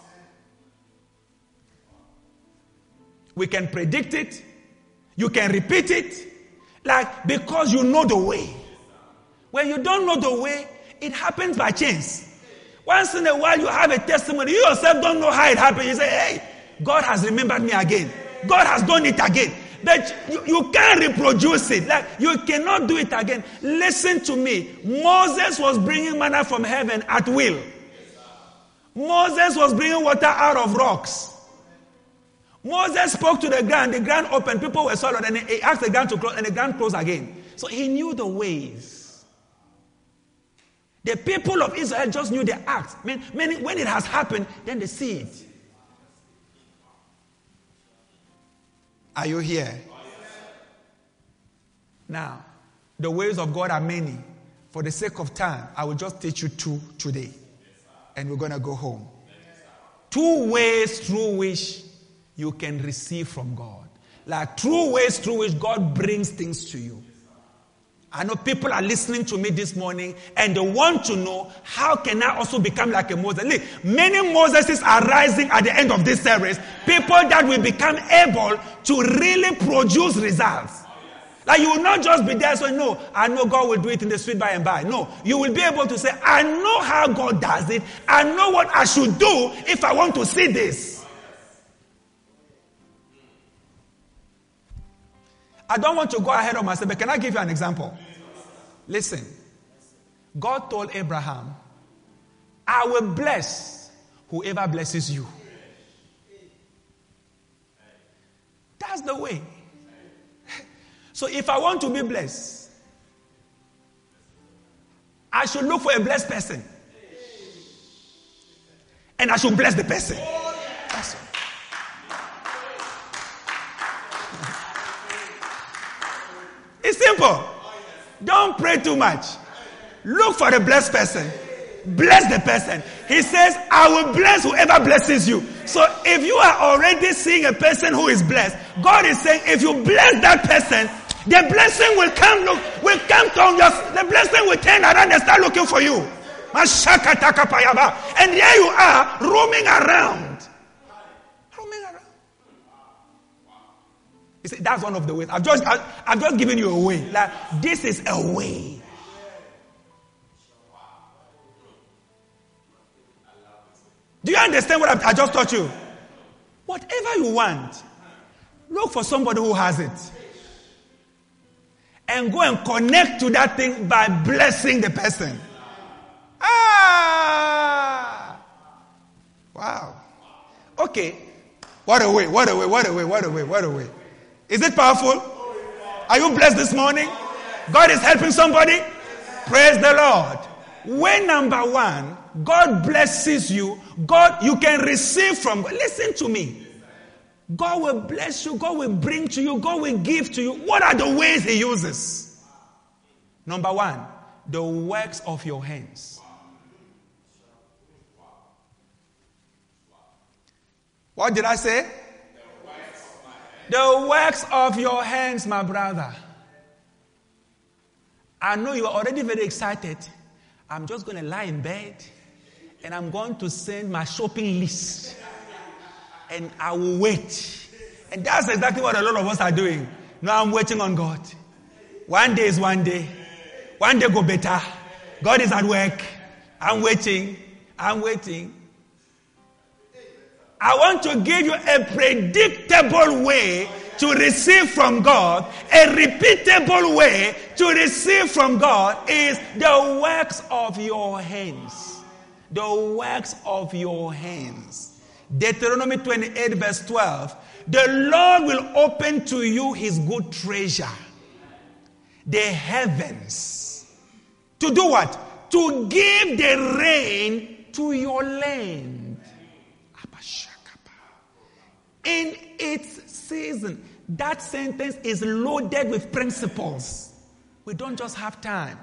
We can predict it. You can repeat it. Like, because you know the way. When you don't know the way, it happens by chance. Once in a while, you have a testimony. You yourself don't know how it happened. You say, hey, God has remembered me again. God has done it again. But you, you can't reproduce it. Like, you cannot do it again. Listen to me. Moses was bringing manna from heaven at will. Moses was bringing water out of rocks. Moses spoke to the ground. The ground opened. People were swallowed. And he asked the ground to close. And the ground closed again. So he knew the ways. The people of Israel just knew the act. Meaning, when it has happened, then they see it. Are you here? Now, the ways of God are many. For the sake of time, I will just teach you two today. And we're going to go home. Two ways through which you can receive from God. Like two ways through which God brings things to you. I know people are listening to me this morning and they want to know, how can I also become like a Moses? Look, many Moseses are rising at the end of this series. People that will become able to really produce results. Like you will not just be there saying, no, I know God will do it in the sweet by and by. No, you will be able to say, I know how God does it. I know what I should do if I want to see this. I don't want to go ahead of myself, but can I give you an example? Listen. God told Abraham, I will bless whoever blesses you. That's the way. So if I want to be blessed, I should look for a blessed person. And I should bless the person. That's all. It's simple. Don't pray too much. Look for the blessed person. Bless the person. He says, I will bless whoever blesses you. So if you are already seeing a person who is blessed, God is saying, if you bless that person, the blessing will come, look, will come to your, the blessing will turn around and start looking for you. And there you are, roaming around. Roaming around. You see, that's one of the ways. I've just, I, I've just given you a way. Like, this is a way. Do you understand what I, I just taught you? Whatever you want, look for somebody who has it. And go and connect to that thing by blessing the person. Ah! Wow. Okay. What a way, what a way, what a way, what a way, what a way. Is it powerful? Are you blessed this morning? God is helping somebody? Praise the Lord. Way number one, God blesses you. God, you can receive from God. Listen to me. God will bless you. God will bring to you. God will give to you. What are the ways He uses? Number one, the works of your hands. What did I say? The works of your hands, my brother. I know you are already very excited. I'm just going to lie in bed and I'm going to send my shopping list. And I will wait. And that's exactly what a lot of us are doing. Now I'm waiting on God. One day is one day. One day go better. God is at work. I'm waiting. I'm waiting. I want to give you a predictable way to receive from God. A repeatable way to receive from God is the works of your hands. The works of your hands. Deuteronomy twenty-eight verse twelve. The Lord will open to you His good treasure. The heavens. To do what? To give the rain to your land. In its season. That sentence is loaded with principles. We don't just have time.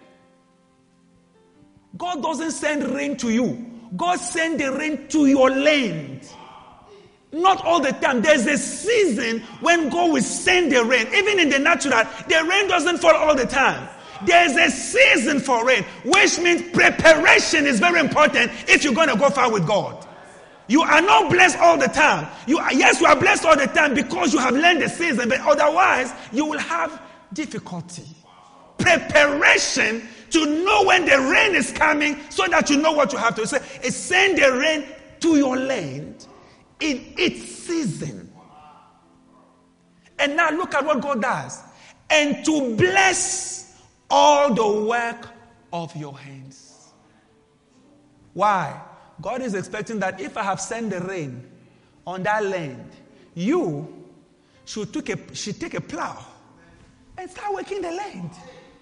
God doesn't send rain to you. God sends the rain to your land. Not all the time. There's a season when God will send the rain. Even in the natural, the rain doesn't fall all the time. There's a season for rain, which means preparation is very important if you're going to go far with God. You are not blessed all the time. You are, yes, you are blessed all the time because you have learned the season, but otherwise you will have difficulty. Preparation to know when the rain is coming so that you know what you have to say. Is send the rain to your land in its season. And now look at what God does. And to bless all the work of your hands. Why? God is expecting that if I have sent the rain on that land, you should take a, should take a plow and start working the land.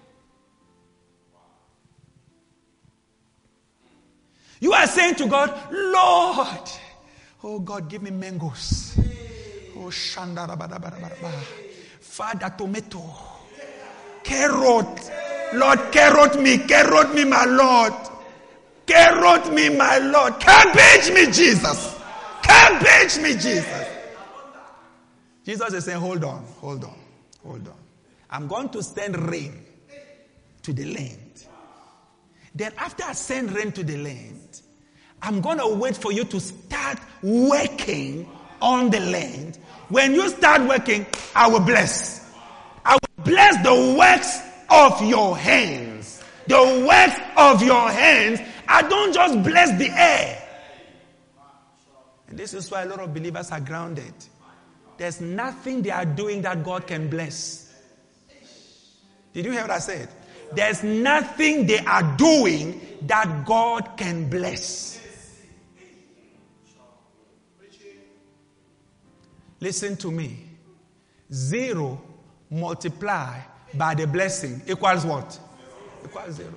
You are saying to God, Lord, oh God, give me mangoes. Oh, Father, tomato. Carrot. Lord, carrot me. Carrot me, my Lord. Carrot me, my Lord. Cabbage me, Jesus. Cabbage me, Jesus. Jesus is saying, hold on, hold on, hold on. I'm going to send rain to the land. Then after I send rain to the land, I'm going to wait for you to start working on the land. When you start working, I will bless. I will bless the works of your hands. The works of your hands. I don't just bless the air. And this is why a lot of believers are grounded. There's nothing they are doing that God can bless. Did you hear what I said? There's nothing they are doing that God can bless. Listen to me. Zero multiplied by the blessing equals what? Equals zero.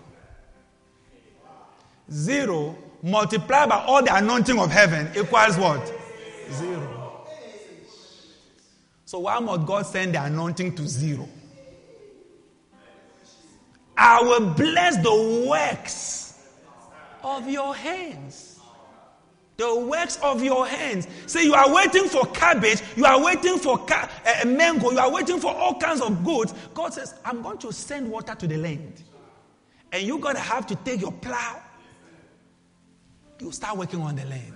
Zero multiplied by all the anointing of heaven equals what? Zero. So why must God send the anointing to zero? I will bless the works of your hands. The works of your hands. See, you are waiting for cabbage, you are waiting for ca- uh, mango, you are waiting for all kinds of goods. God says, I'm going to send water to the land. And you're going to have to take your plow. You start working on the land.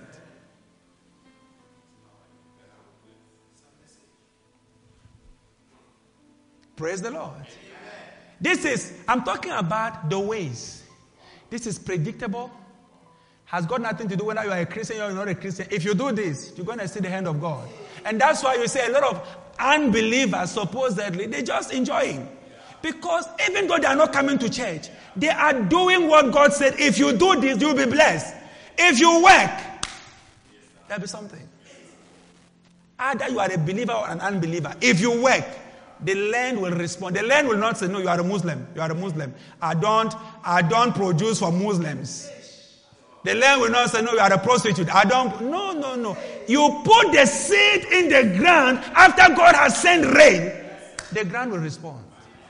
Praise the Lord. This is, I'm talking about the ways. This is predictable. Has got nothing to do whether you are a Christian or you're not a Christian. If you do this, you're going to see the hand of God. And that's why you see a lot of unbelievers, supposedly, they're just enjoying. Because even though they are not coming to church, they are doing what God said. If you do this, you'll be blessed. If you work, there'll be something. Either you are a believer or an unbeliever. If you work, the land will respond. The land will not say, no, you are a Muslim. You are a Muslim. I don't, I don't produce for Muslims. The land will not say, no, you are a prostitute. I don't. No, no, no. You put the seed in the ground after God has sent rain. The ground will respond.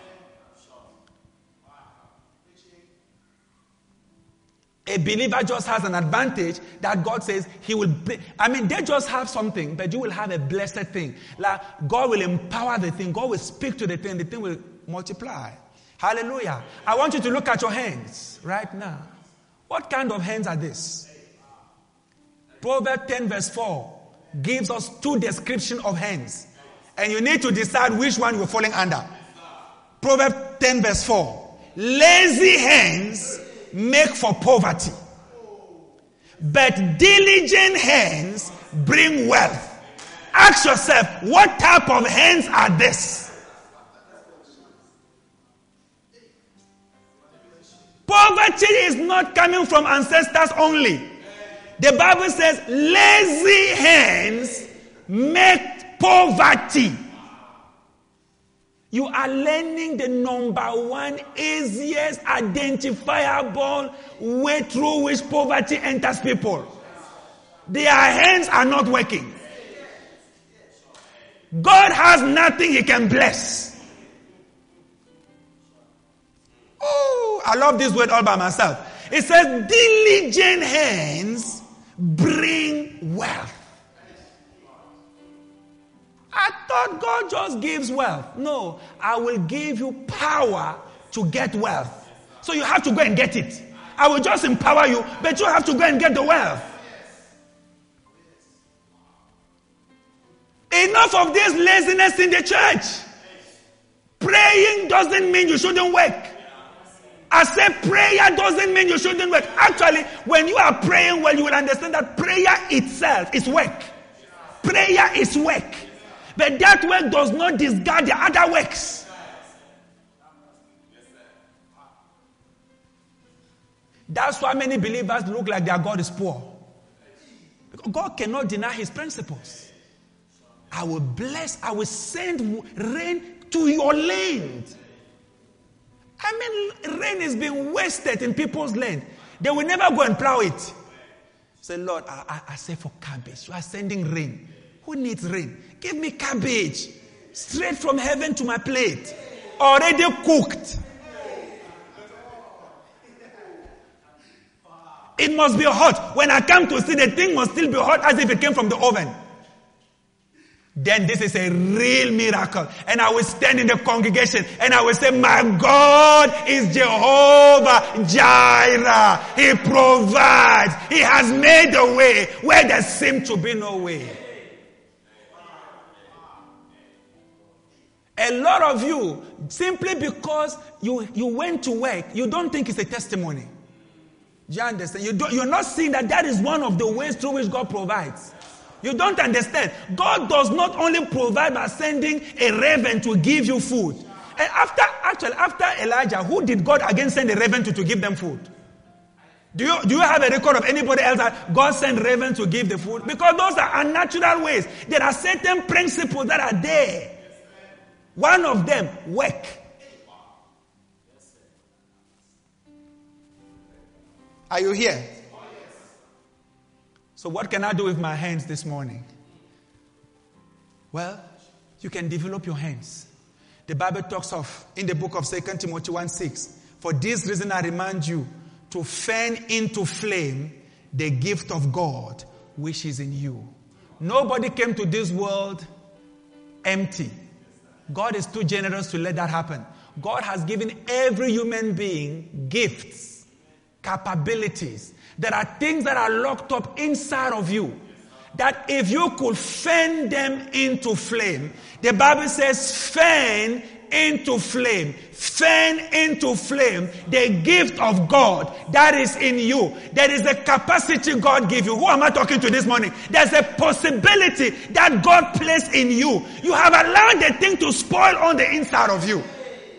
A believer just has an advantage that God says he will. I mean, they just have something, but you will have a blessed thing. Like God will empower the thing. God will speak to the thing. The thing will multiply. Hallelujah. I want you to look at your hands right now. What kind of hands are these? Proverbs ten verse four gives us two descriptions of hands. And you need to decide which one you're falling under. Proverbs ten verse four. Lazy hands make for poverty, but diligent hands bring wealth. Ask yourself, what type of hands are this? Poverty is not coming from ancestors only. The Bible says lazy hands make poverty. You are learning the number one easiest identifiable way through which poverty enters people. Their hands are not working. God has nothing he can bless. Oh, I love this word all by myself. It says diligent hands bring wealth. I thought God just gives wealth. No, I will give you power to get wealth. So you have to go and get it. I will just empower you, but you have to go and get the wealth. Enough of this laziness in the church. Praying doesn't mean you shouldn't work. I said prayer doesn't mean you shouldn't work. Actually, when you are praying well, you will understand that prayer itself is work. Prayer is work. But that work does not discard the other works. That's why many believers look like their God is poor. Because God cannot deny his principles. I will bless, I will send rain to your land. I mean, rain is being wasted in people's land. They will never go and plow it. Say, Lord, I, I, I say for cabbage. You are sending rain. Who needs rain? Give me cabbage. Straight from heaven to my plate. already cooked. It must be hot. When I come to see, the thing must still be hot as if it came from the oven. Then this is a real miracle. And I will stand in the congregation and I will say, my God is Jehovah Jireh. He provides. He has made a way where there seemed to be no way. A lot of you, simply because you, you went to work, you don't think it's a testimony. Do you understand? You don't, you're not seeing that that is one of the ways through which God provides. You don't understand. God does not only provide by sending a raven to give you food. And after, actually, after Elijah, who did God again send a raven to, to give them food? Do you, do you have a record of anybody else that God sent raven to give the food? Because those are unnatural ways. There are certain principles that are there. One of them, work. Are you here? So what can I do with my hands this morning? Well, you can develop your hands. The Bible talks of, in the book of Second Timothy one six, for this reason I remind you to fan into flame the gift of God which is in you. Nobody came to this world empty. God is too generous to let that happen. God has given every human being gifts, capabilities. There are things that are locked up inside of you that if you could fan them into flame, the Bible says fan into flame, fan into flame the gift of God that is in you. There is a capacity God gave you. Who am I talking to this morning? There's a possibility that God placed in you. You have allowed the thing to spoil on the inside of you.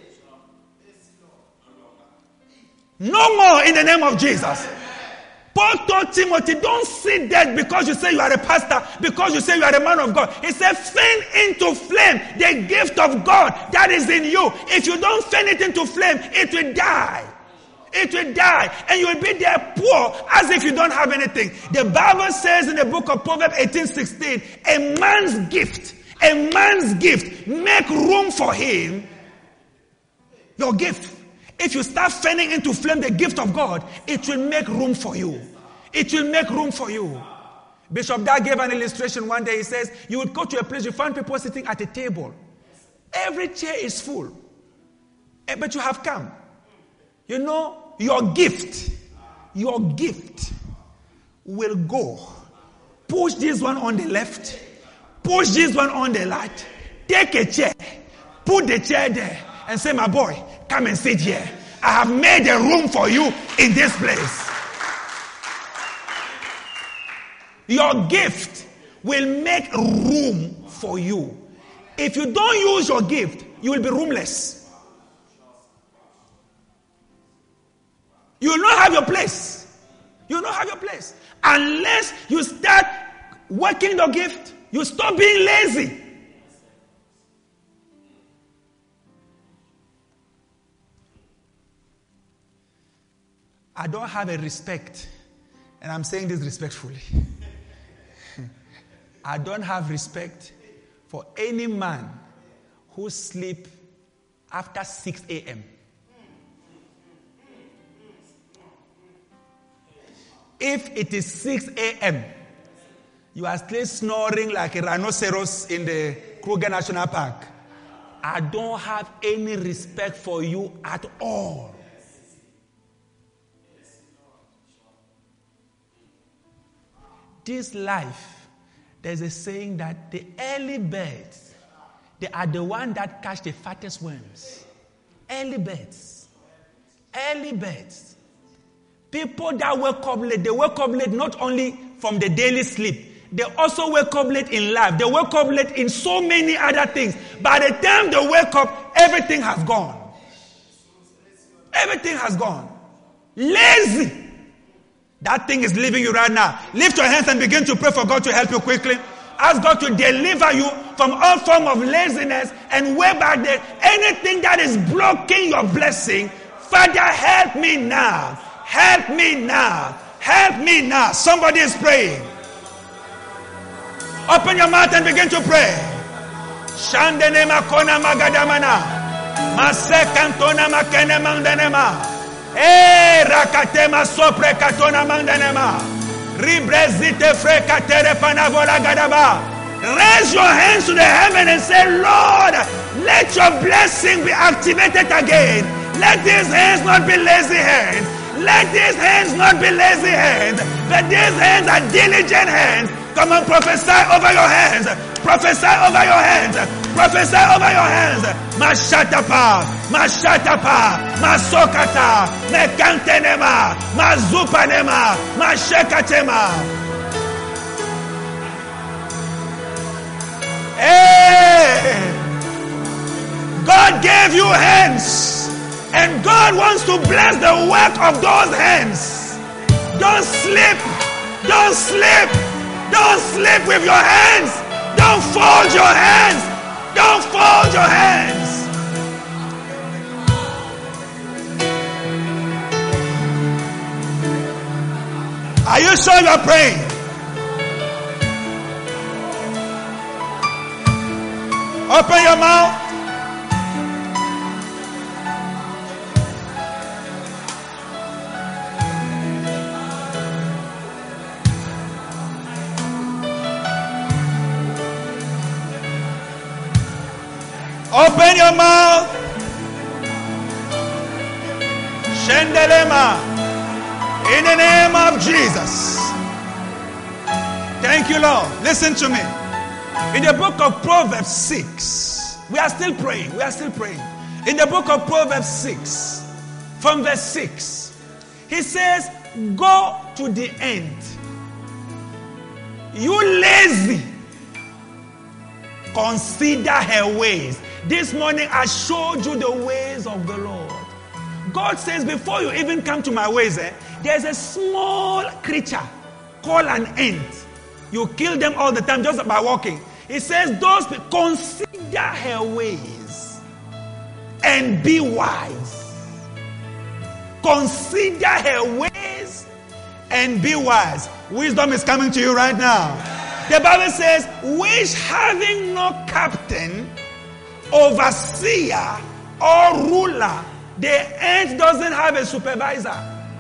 No more in the name of Jesus. Paul told Timothy, don't sit dead because you say you are a pastor, because you say you are a man of God. He said, fan into flame the gift of God that is in you. If you don't fan it into flame, it will die. It will die. And you will be there poor as if you don't have anything. The Bible says in the book of Proverbs eighteen sixteen, a man's gift, a man's gift, make room for him. Your gift. If you start fanning into flame the gift of God, it will make room for you. It will make room for you. Bishop Dag gave an illustration one day. He says, you would go to a place, you find people sitting at a table. Every chair is full. But you have come. You know, your gift, your gift will go. Push this one on the left. Push this one on the right. Take a chair. Put the chair there. And say, my boy, come and sit here. I have made a room for you in this place. Your gift will make room for you. If you don't use your gift, you will be roomless. You will not have your place. You will not have your place. Unless you start working your gift, you stop being lazy. I don't have a respect, and I'm saying this respectfully. I don't have respect for any man who sleep after six a.m. If it is six a.m., you are still snoring like a rhinoceros in the Kruger National Park. I don't have any respect for you at all. This life, there's a saying that the early birds, they are the ones that catch the fattest worms. Early birds. Early birds. People that wake up late, they wake up late not only from the daily sleep, they also wake up late in life. They wake up late in so many other things. By the time they wake up, everything has gone. Everything has gone. Lazy. That thing is leaving you right now. Lift your hands and begin to pray for God to help you quickly. Ask God to deliver you from all form of laziness and way back there. Anything that is blocking your blessing, Father, help me now. Help me now. Help me now. Somebody is praying. Open your mouth and begin to pray. Shandene makona magadamana. Masekantona makene mandanema. Eh, rakatema sopre katona mandanema. Ribrezite frekatere panavola gadaba. Raise your hands to the heaven and say, Lord, let your blessing be activated again. Let these hands not be lazy hands. Let these hands not be lazy hands. But these hands are diligent hands. Come on, prophesy over your hands. Prophesy over your hands. Prophesy over your hands. Mashatapa, Mashatapa, Masokata, Mekantenema, Mazupanema, Mashekatema. Hey! God gave you hands, and God wants to bless the work of those hands. Don't sleep. Don't sleep. Don't sleep with your hands. Don't fold your hands. Don't fold your hands. Are you sure you are praying? Open your mouth. Open your mouth. Shendelema. In the name of Jesus. Thank you, Lord. Listen to me. In the book of Proverbs six, we are still praying. We are still praying. In the book of Proverbs six, from verse six, he says, go to the end. You lazy. Consider her ways. This morning I showed you the ways of the Lord. God says, before you even come to my ways, eh, there's a small creature called an ant. You kill them all the time just by walking. He says, those consider her ways and be wise. Consider her ways and be wise. Wisdom is coming to you right now. The Bible says, which having no captain, overseer, or ruler, the ant doesn't have a supervisor.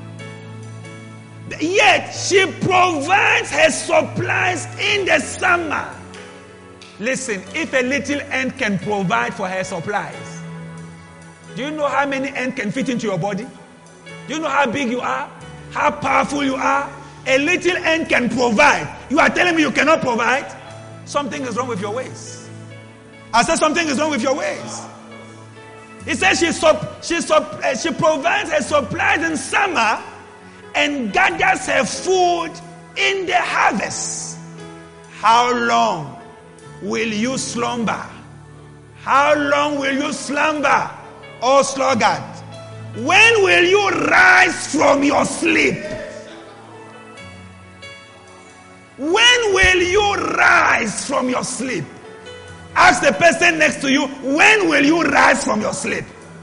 Yet she provides her supplies in the summer. Listen, if a little ant can provide for her supplies, do you know how many ants can fit into your body? Do you know how big you are? How powerful you are? A little ant can provide. You are telling me you cannot provide? Something is wrong with your ways. I said something is wrong with your ways. He says she, sup, she, sup, uh, she provides her supplies in summer and gathers her food in the harvest. How long will you slumber? How long will you slumber, O sluggard? When will you rise from your sleep? When will you rise from your sleep? Ask the person next to you, when will you rise from your sleep?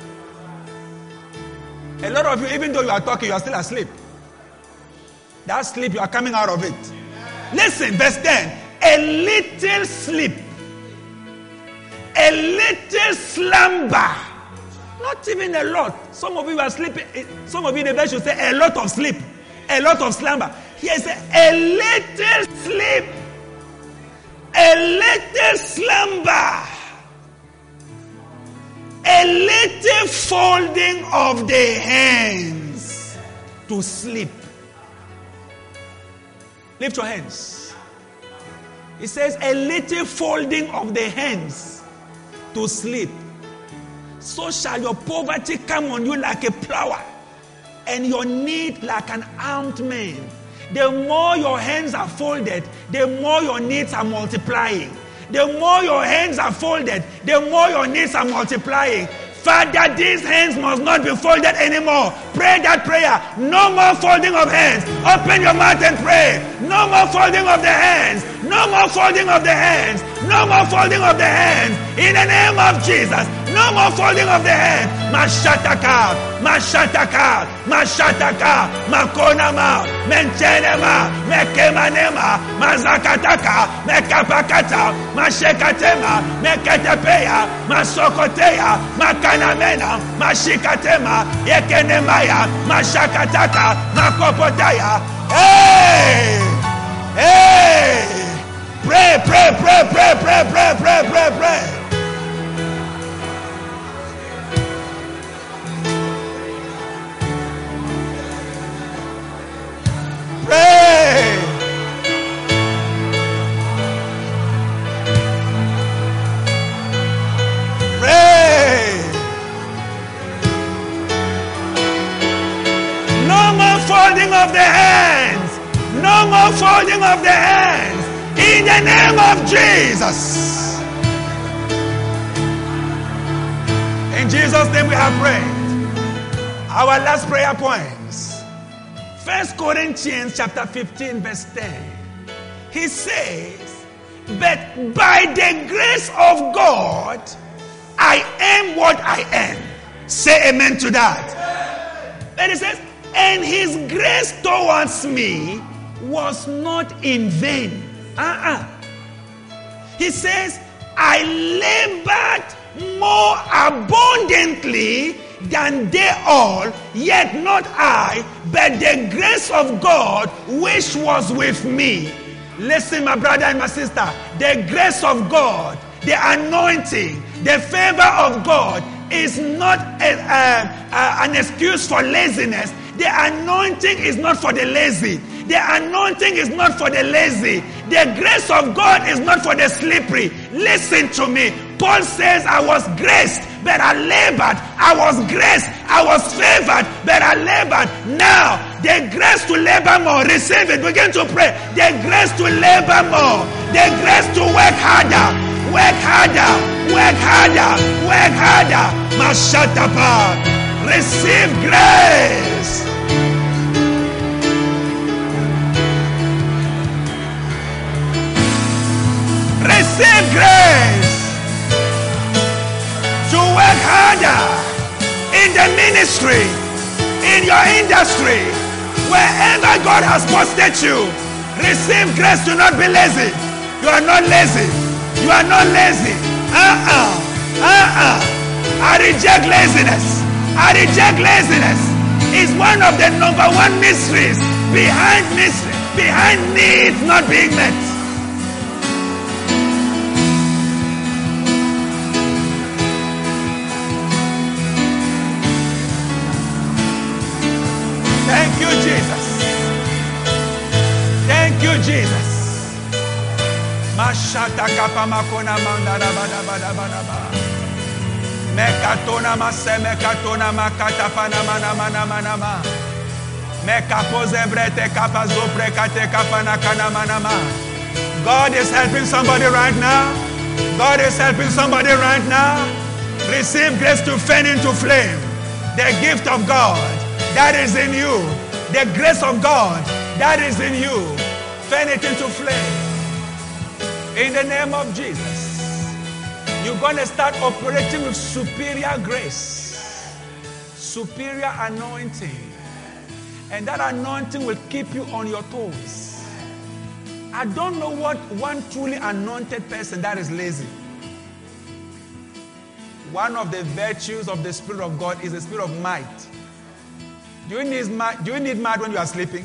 A lot of you, even though you are talking, you are still asleep. That sleep, you are coming out of it. Listen, verse ten. A little sleep, a little slumber, not even a lot. Some of you are sleeping. Some of you in the bed should say a lot of sleep, a lot of slumber. Here says a little sleep, a little slumber, a little folding of the hands to sleep. Lift your hands. It says a little folding of the hands to sleep. So shall your poverty come on you like a plower, and your need like an armed man. The more your hands are folded, the more your needs are multiplying. The more your hands are folded, the more your needs are multiplying. Father, these hands must not be folded anymore. Pray that prayer. No more folding of hands. Open your mouth and pray. No more folding of the hands. No more folding of the hands. No more folding of the hands. In the name of Jesus. No more folding of the hands. Mashataka, Mashataka, Mashataka, Makonama, Mentenema, Mekemanema, Mazakataka, Mekapakata, Mashekatema, Meketepeya, Masokoteya, Makaya. Yekanamena, Mashikatema, Yekenemaya, Mashakataka, Makopotaya. Hey! Hey! Pray, pray, pray, pray, pray, pray, pray, pray, pray. Pray. Pray. No more folding of the hands. No more folding of the hands. In the name of Jesus. In Jesus' name we have prayed. Our last prayer points. First Corinthians chapter fifteen verse ten. He says, but by the grace of God, I am what I am. Say amen to that. And he says, and his grace towards me was not in vain. Uh-uh. He says, I labored more abundantly than they all, yet not I, but the grace of God which was with me. Listen, my brother and my sister, the grace of God, the anointing, the favor of God is not a, a, a, an excuse for laziness. The anointing is not for the lazy. The anointing is not for the lazy. The grace of God is not for the slippery. Listen to me. Paul says, I was graced, but I labored. I was graced, I was favored, but I labored. Now, the grace to labor more, receive it. Begin to pray. The grace to labor more. The grace to work harder. Work harder. Work harder. Work harder. Mashatapa. Receive grace. Receive grace to work harder in the ministry, in your industry, wherever God has posted you. Receive grace to not be lazy. You are not lazy. You are not lazy. Uh-uh. Uh-uh. I reject laziness. I reject laziness. It's one of the number one mysteries behind mystery, behind needs not being met. Thank you, Jesus. Thank you, Jesus. Mashata kapa makona mandara bada bada bada bada. Mekatona mase mekatona makata pana mana mana mana ma. Mekapoze brete kapa zopre kate kapa nakana mana ma. God is helping somebody right now. God is helping somebody right now. Receive grace to fan into flame. The gift of God that is in you, the grace of God that is in you, fan it into flame. In the name of Jesus, you're going to start operating with superior grace, superior anointing, and that anointing will keep you on your toes. I don't know what one truly anointed person that is lazy. One of the virtues of the Spirit of God is the Spirit of might. Do you need might, do you need might when you are sleeping?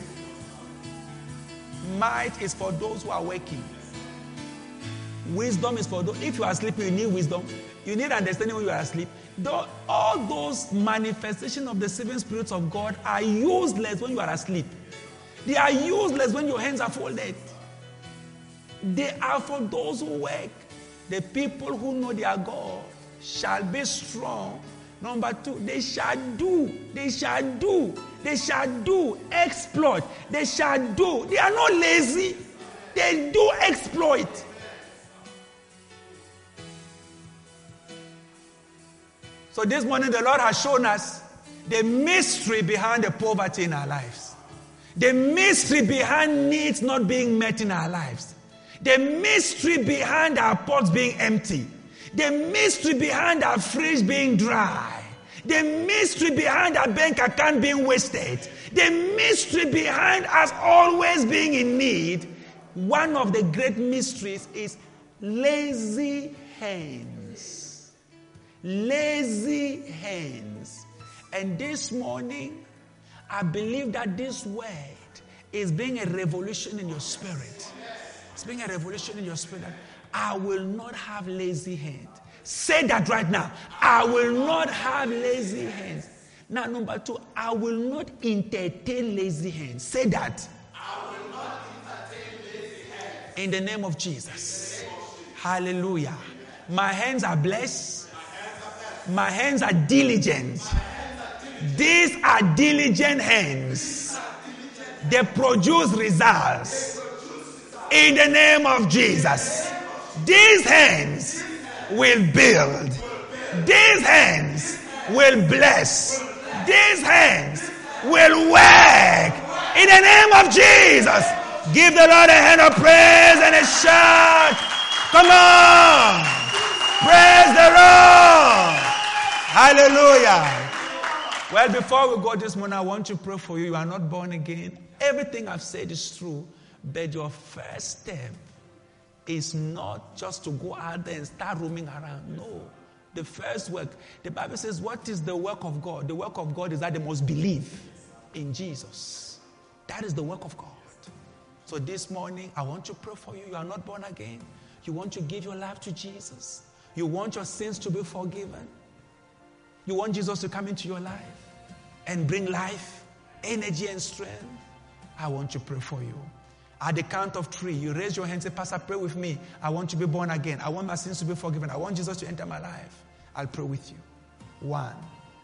Might is for those who are waking. Wisdom is for those. If you are sleeping, you need wisdom. You need understanding when you are asleep. Though all those manifestations of the seven spirits of God are useless when you are asleep. They are useless when your hands are folded. They are for those who work. The people who know their God shall be strong. Number two, they shall do, they shall do, they shall do exploit, they shall do. They are not lazy, they do exploit. So this morning the Lord has shown us the mystery behind the poverty in our lives. The mystery behind needs not being met in our lives. The mystery behind our pots being empty. The mystery behind our fridge being dry. The mystery behind our bank account being wasted. The mystery behind us always being in need. One of the great mysteries is lazy hands. Lazy hands. And this morning, I believe that this word is being a revolution in your spirit. It's being a revolution in your spirit. I will not have lazy hands. Say that right now. I will not have lazy hands. Now, number two, I will not entertain lazy hands. Say that. I will not entertain lazy hands. In the name of Jesus. Hallelujah. My hands are blessed. My hands are diligent. These are diligent hands. They produce results. In the name of Jesus. These hands will build. These hands will bless. These hands will work. In the name of Jesus. Give the Lord a hand of praise and a shout. Come on. Praise the Lord. Hallelujah. Well, before we go this morning, I want to pray for you. You are not born again. Everything I've said is true. But your first step is not just to go out there and start roaming around. No. The first work, the Bible says, what is the work of God? The work of God is that they must believe in Jesus. That is the work of God. So this morning, I want to pray for you. You are not born again. You want to give your life to Jesus. You want your sins to be forgiven. You want Jesus to come into your life and bring life, energy, and strength. I want to pray for you. At the count of three, you raise your hand and say, Pastor, pray with me. I want to be born again. I want my sins to be forgiven. I want Jesus to enter my life. I'll pray with you. One,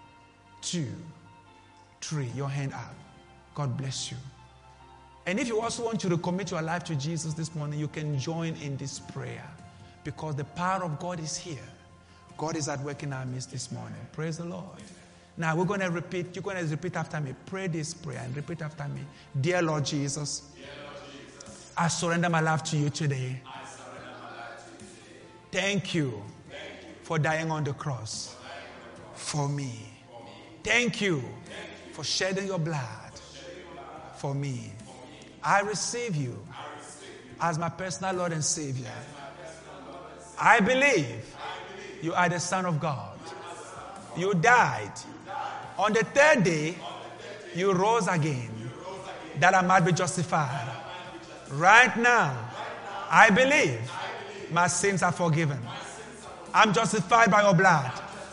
two, three. Your hand up. God bless you. And if you also want to recommit your life to Jesus this morning, you can join in this prayer because the power of God is here. God is at work in our midst this morning. Praise the Lord. Now we're going to repeat. You're going to repeat after me. Pray this prayer and repeat after me. Dear Lord Jesus, Dear Lord Jesus, I surrender my life to you today. I surrender my life to you today. Thank you, Thank you for dying on the cross for dying on the cross for me. for me. Thank you, Thank you for shedding your blood for shedding your blood for me. for me. I receive you I receive you as my personal Lord and Savior. as my personal Lord and Savior. I believe I believe you are the Son of God. you are the Son of God. You died. You died. On the third day, On the third day, you rose again, you rose again, that I might be justified. Right now, I believe my sins are forgiven. I'm justified by your blood.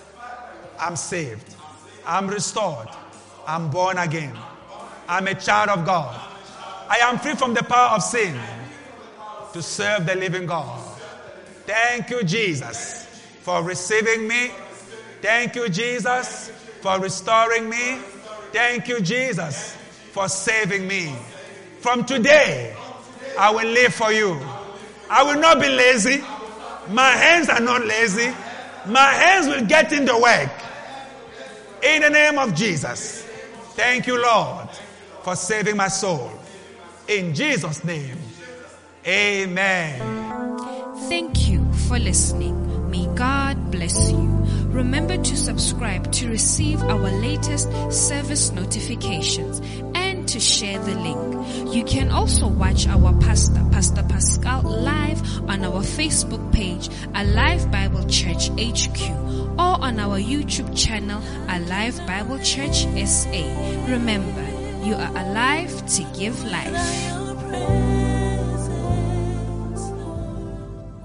I'm saved. I'm restored. I'm born again. I'm a child of God. I am free from the power of sin to serve the living God. Thank you, Jesus, for receiving me. Thank you, Jesus, for restoring me. Thank you, Jesus, for saving me. From today, I will live for you. I will not be lazy. My hands are not lazy. My hands will get in the work. In the name of Jesus. Thank you, Lord, for saving my soul. In Jesus' name, amen. Thank you for listening. May God bless you. Remember to subscribe to receive our latest service notifications and to share the link. You can also watch our pastor, Pastor Pascal, live on our Facebook page, Alive Bible Church H Q, or on our YouTube channel, Alive Bible Church S A. Remember, you are alive to give life.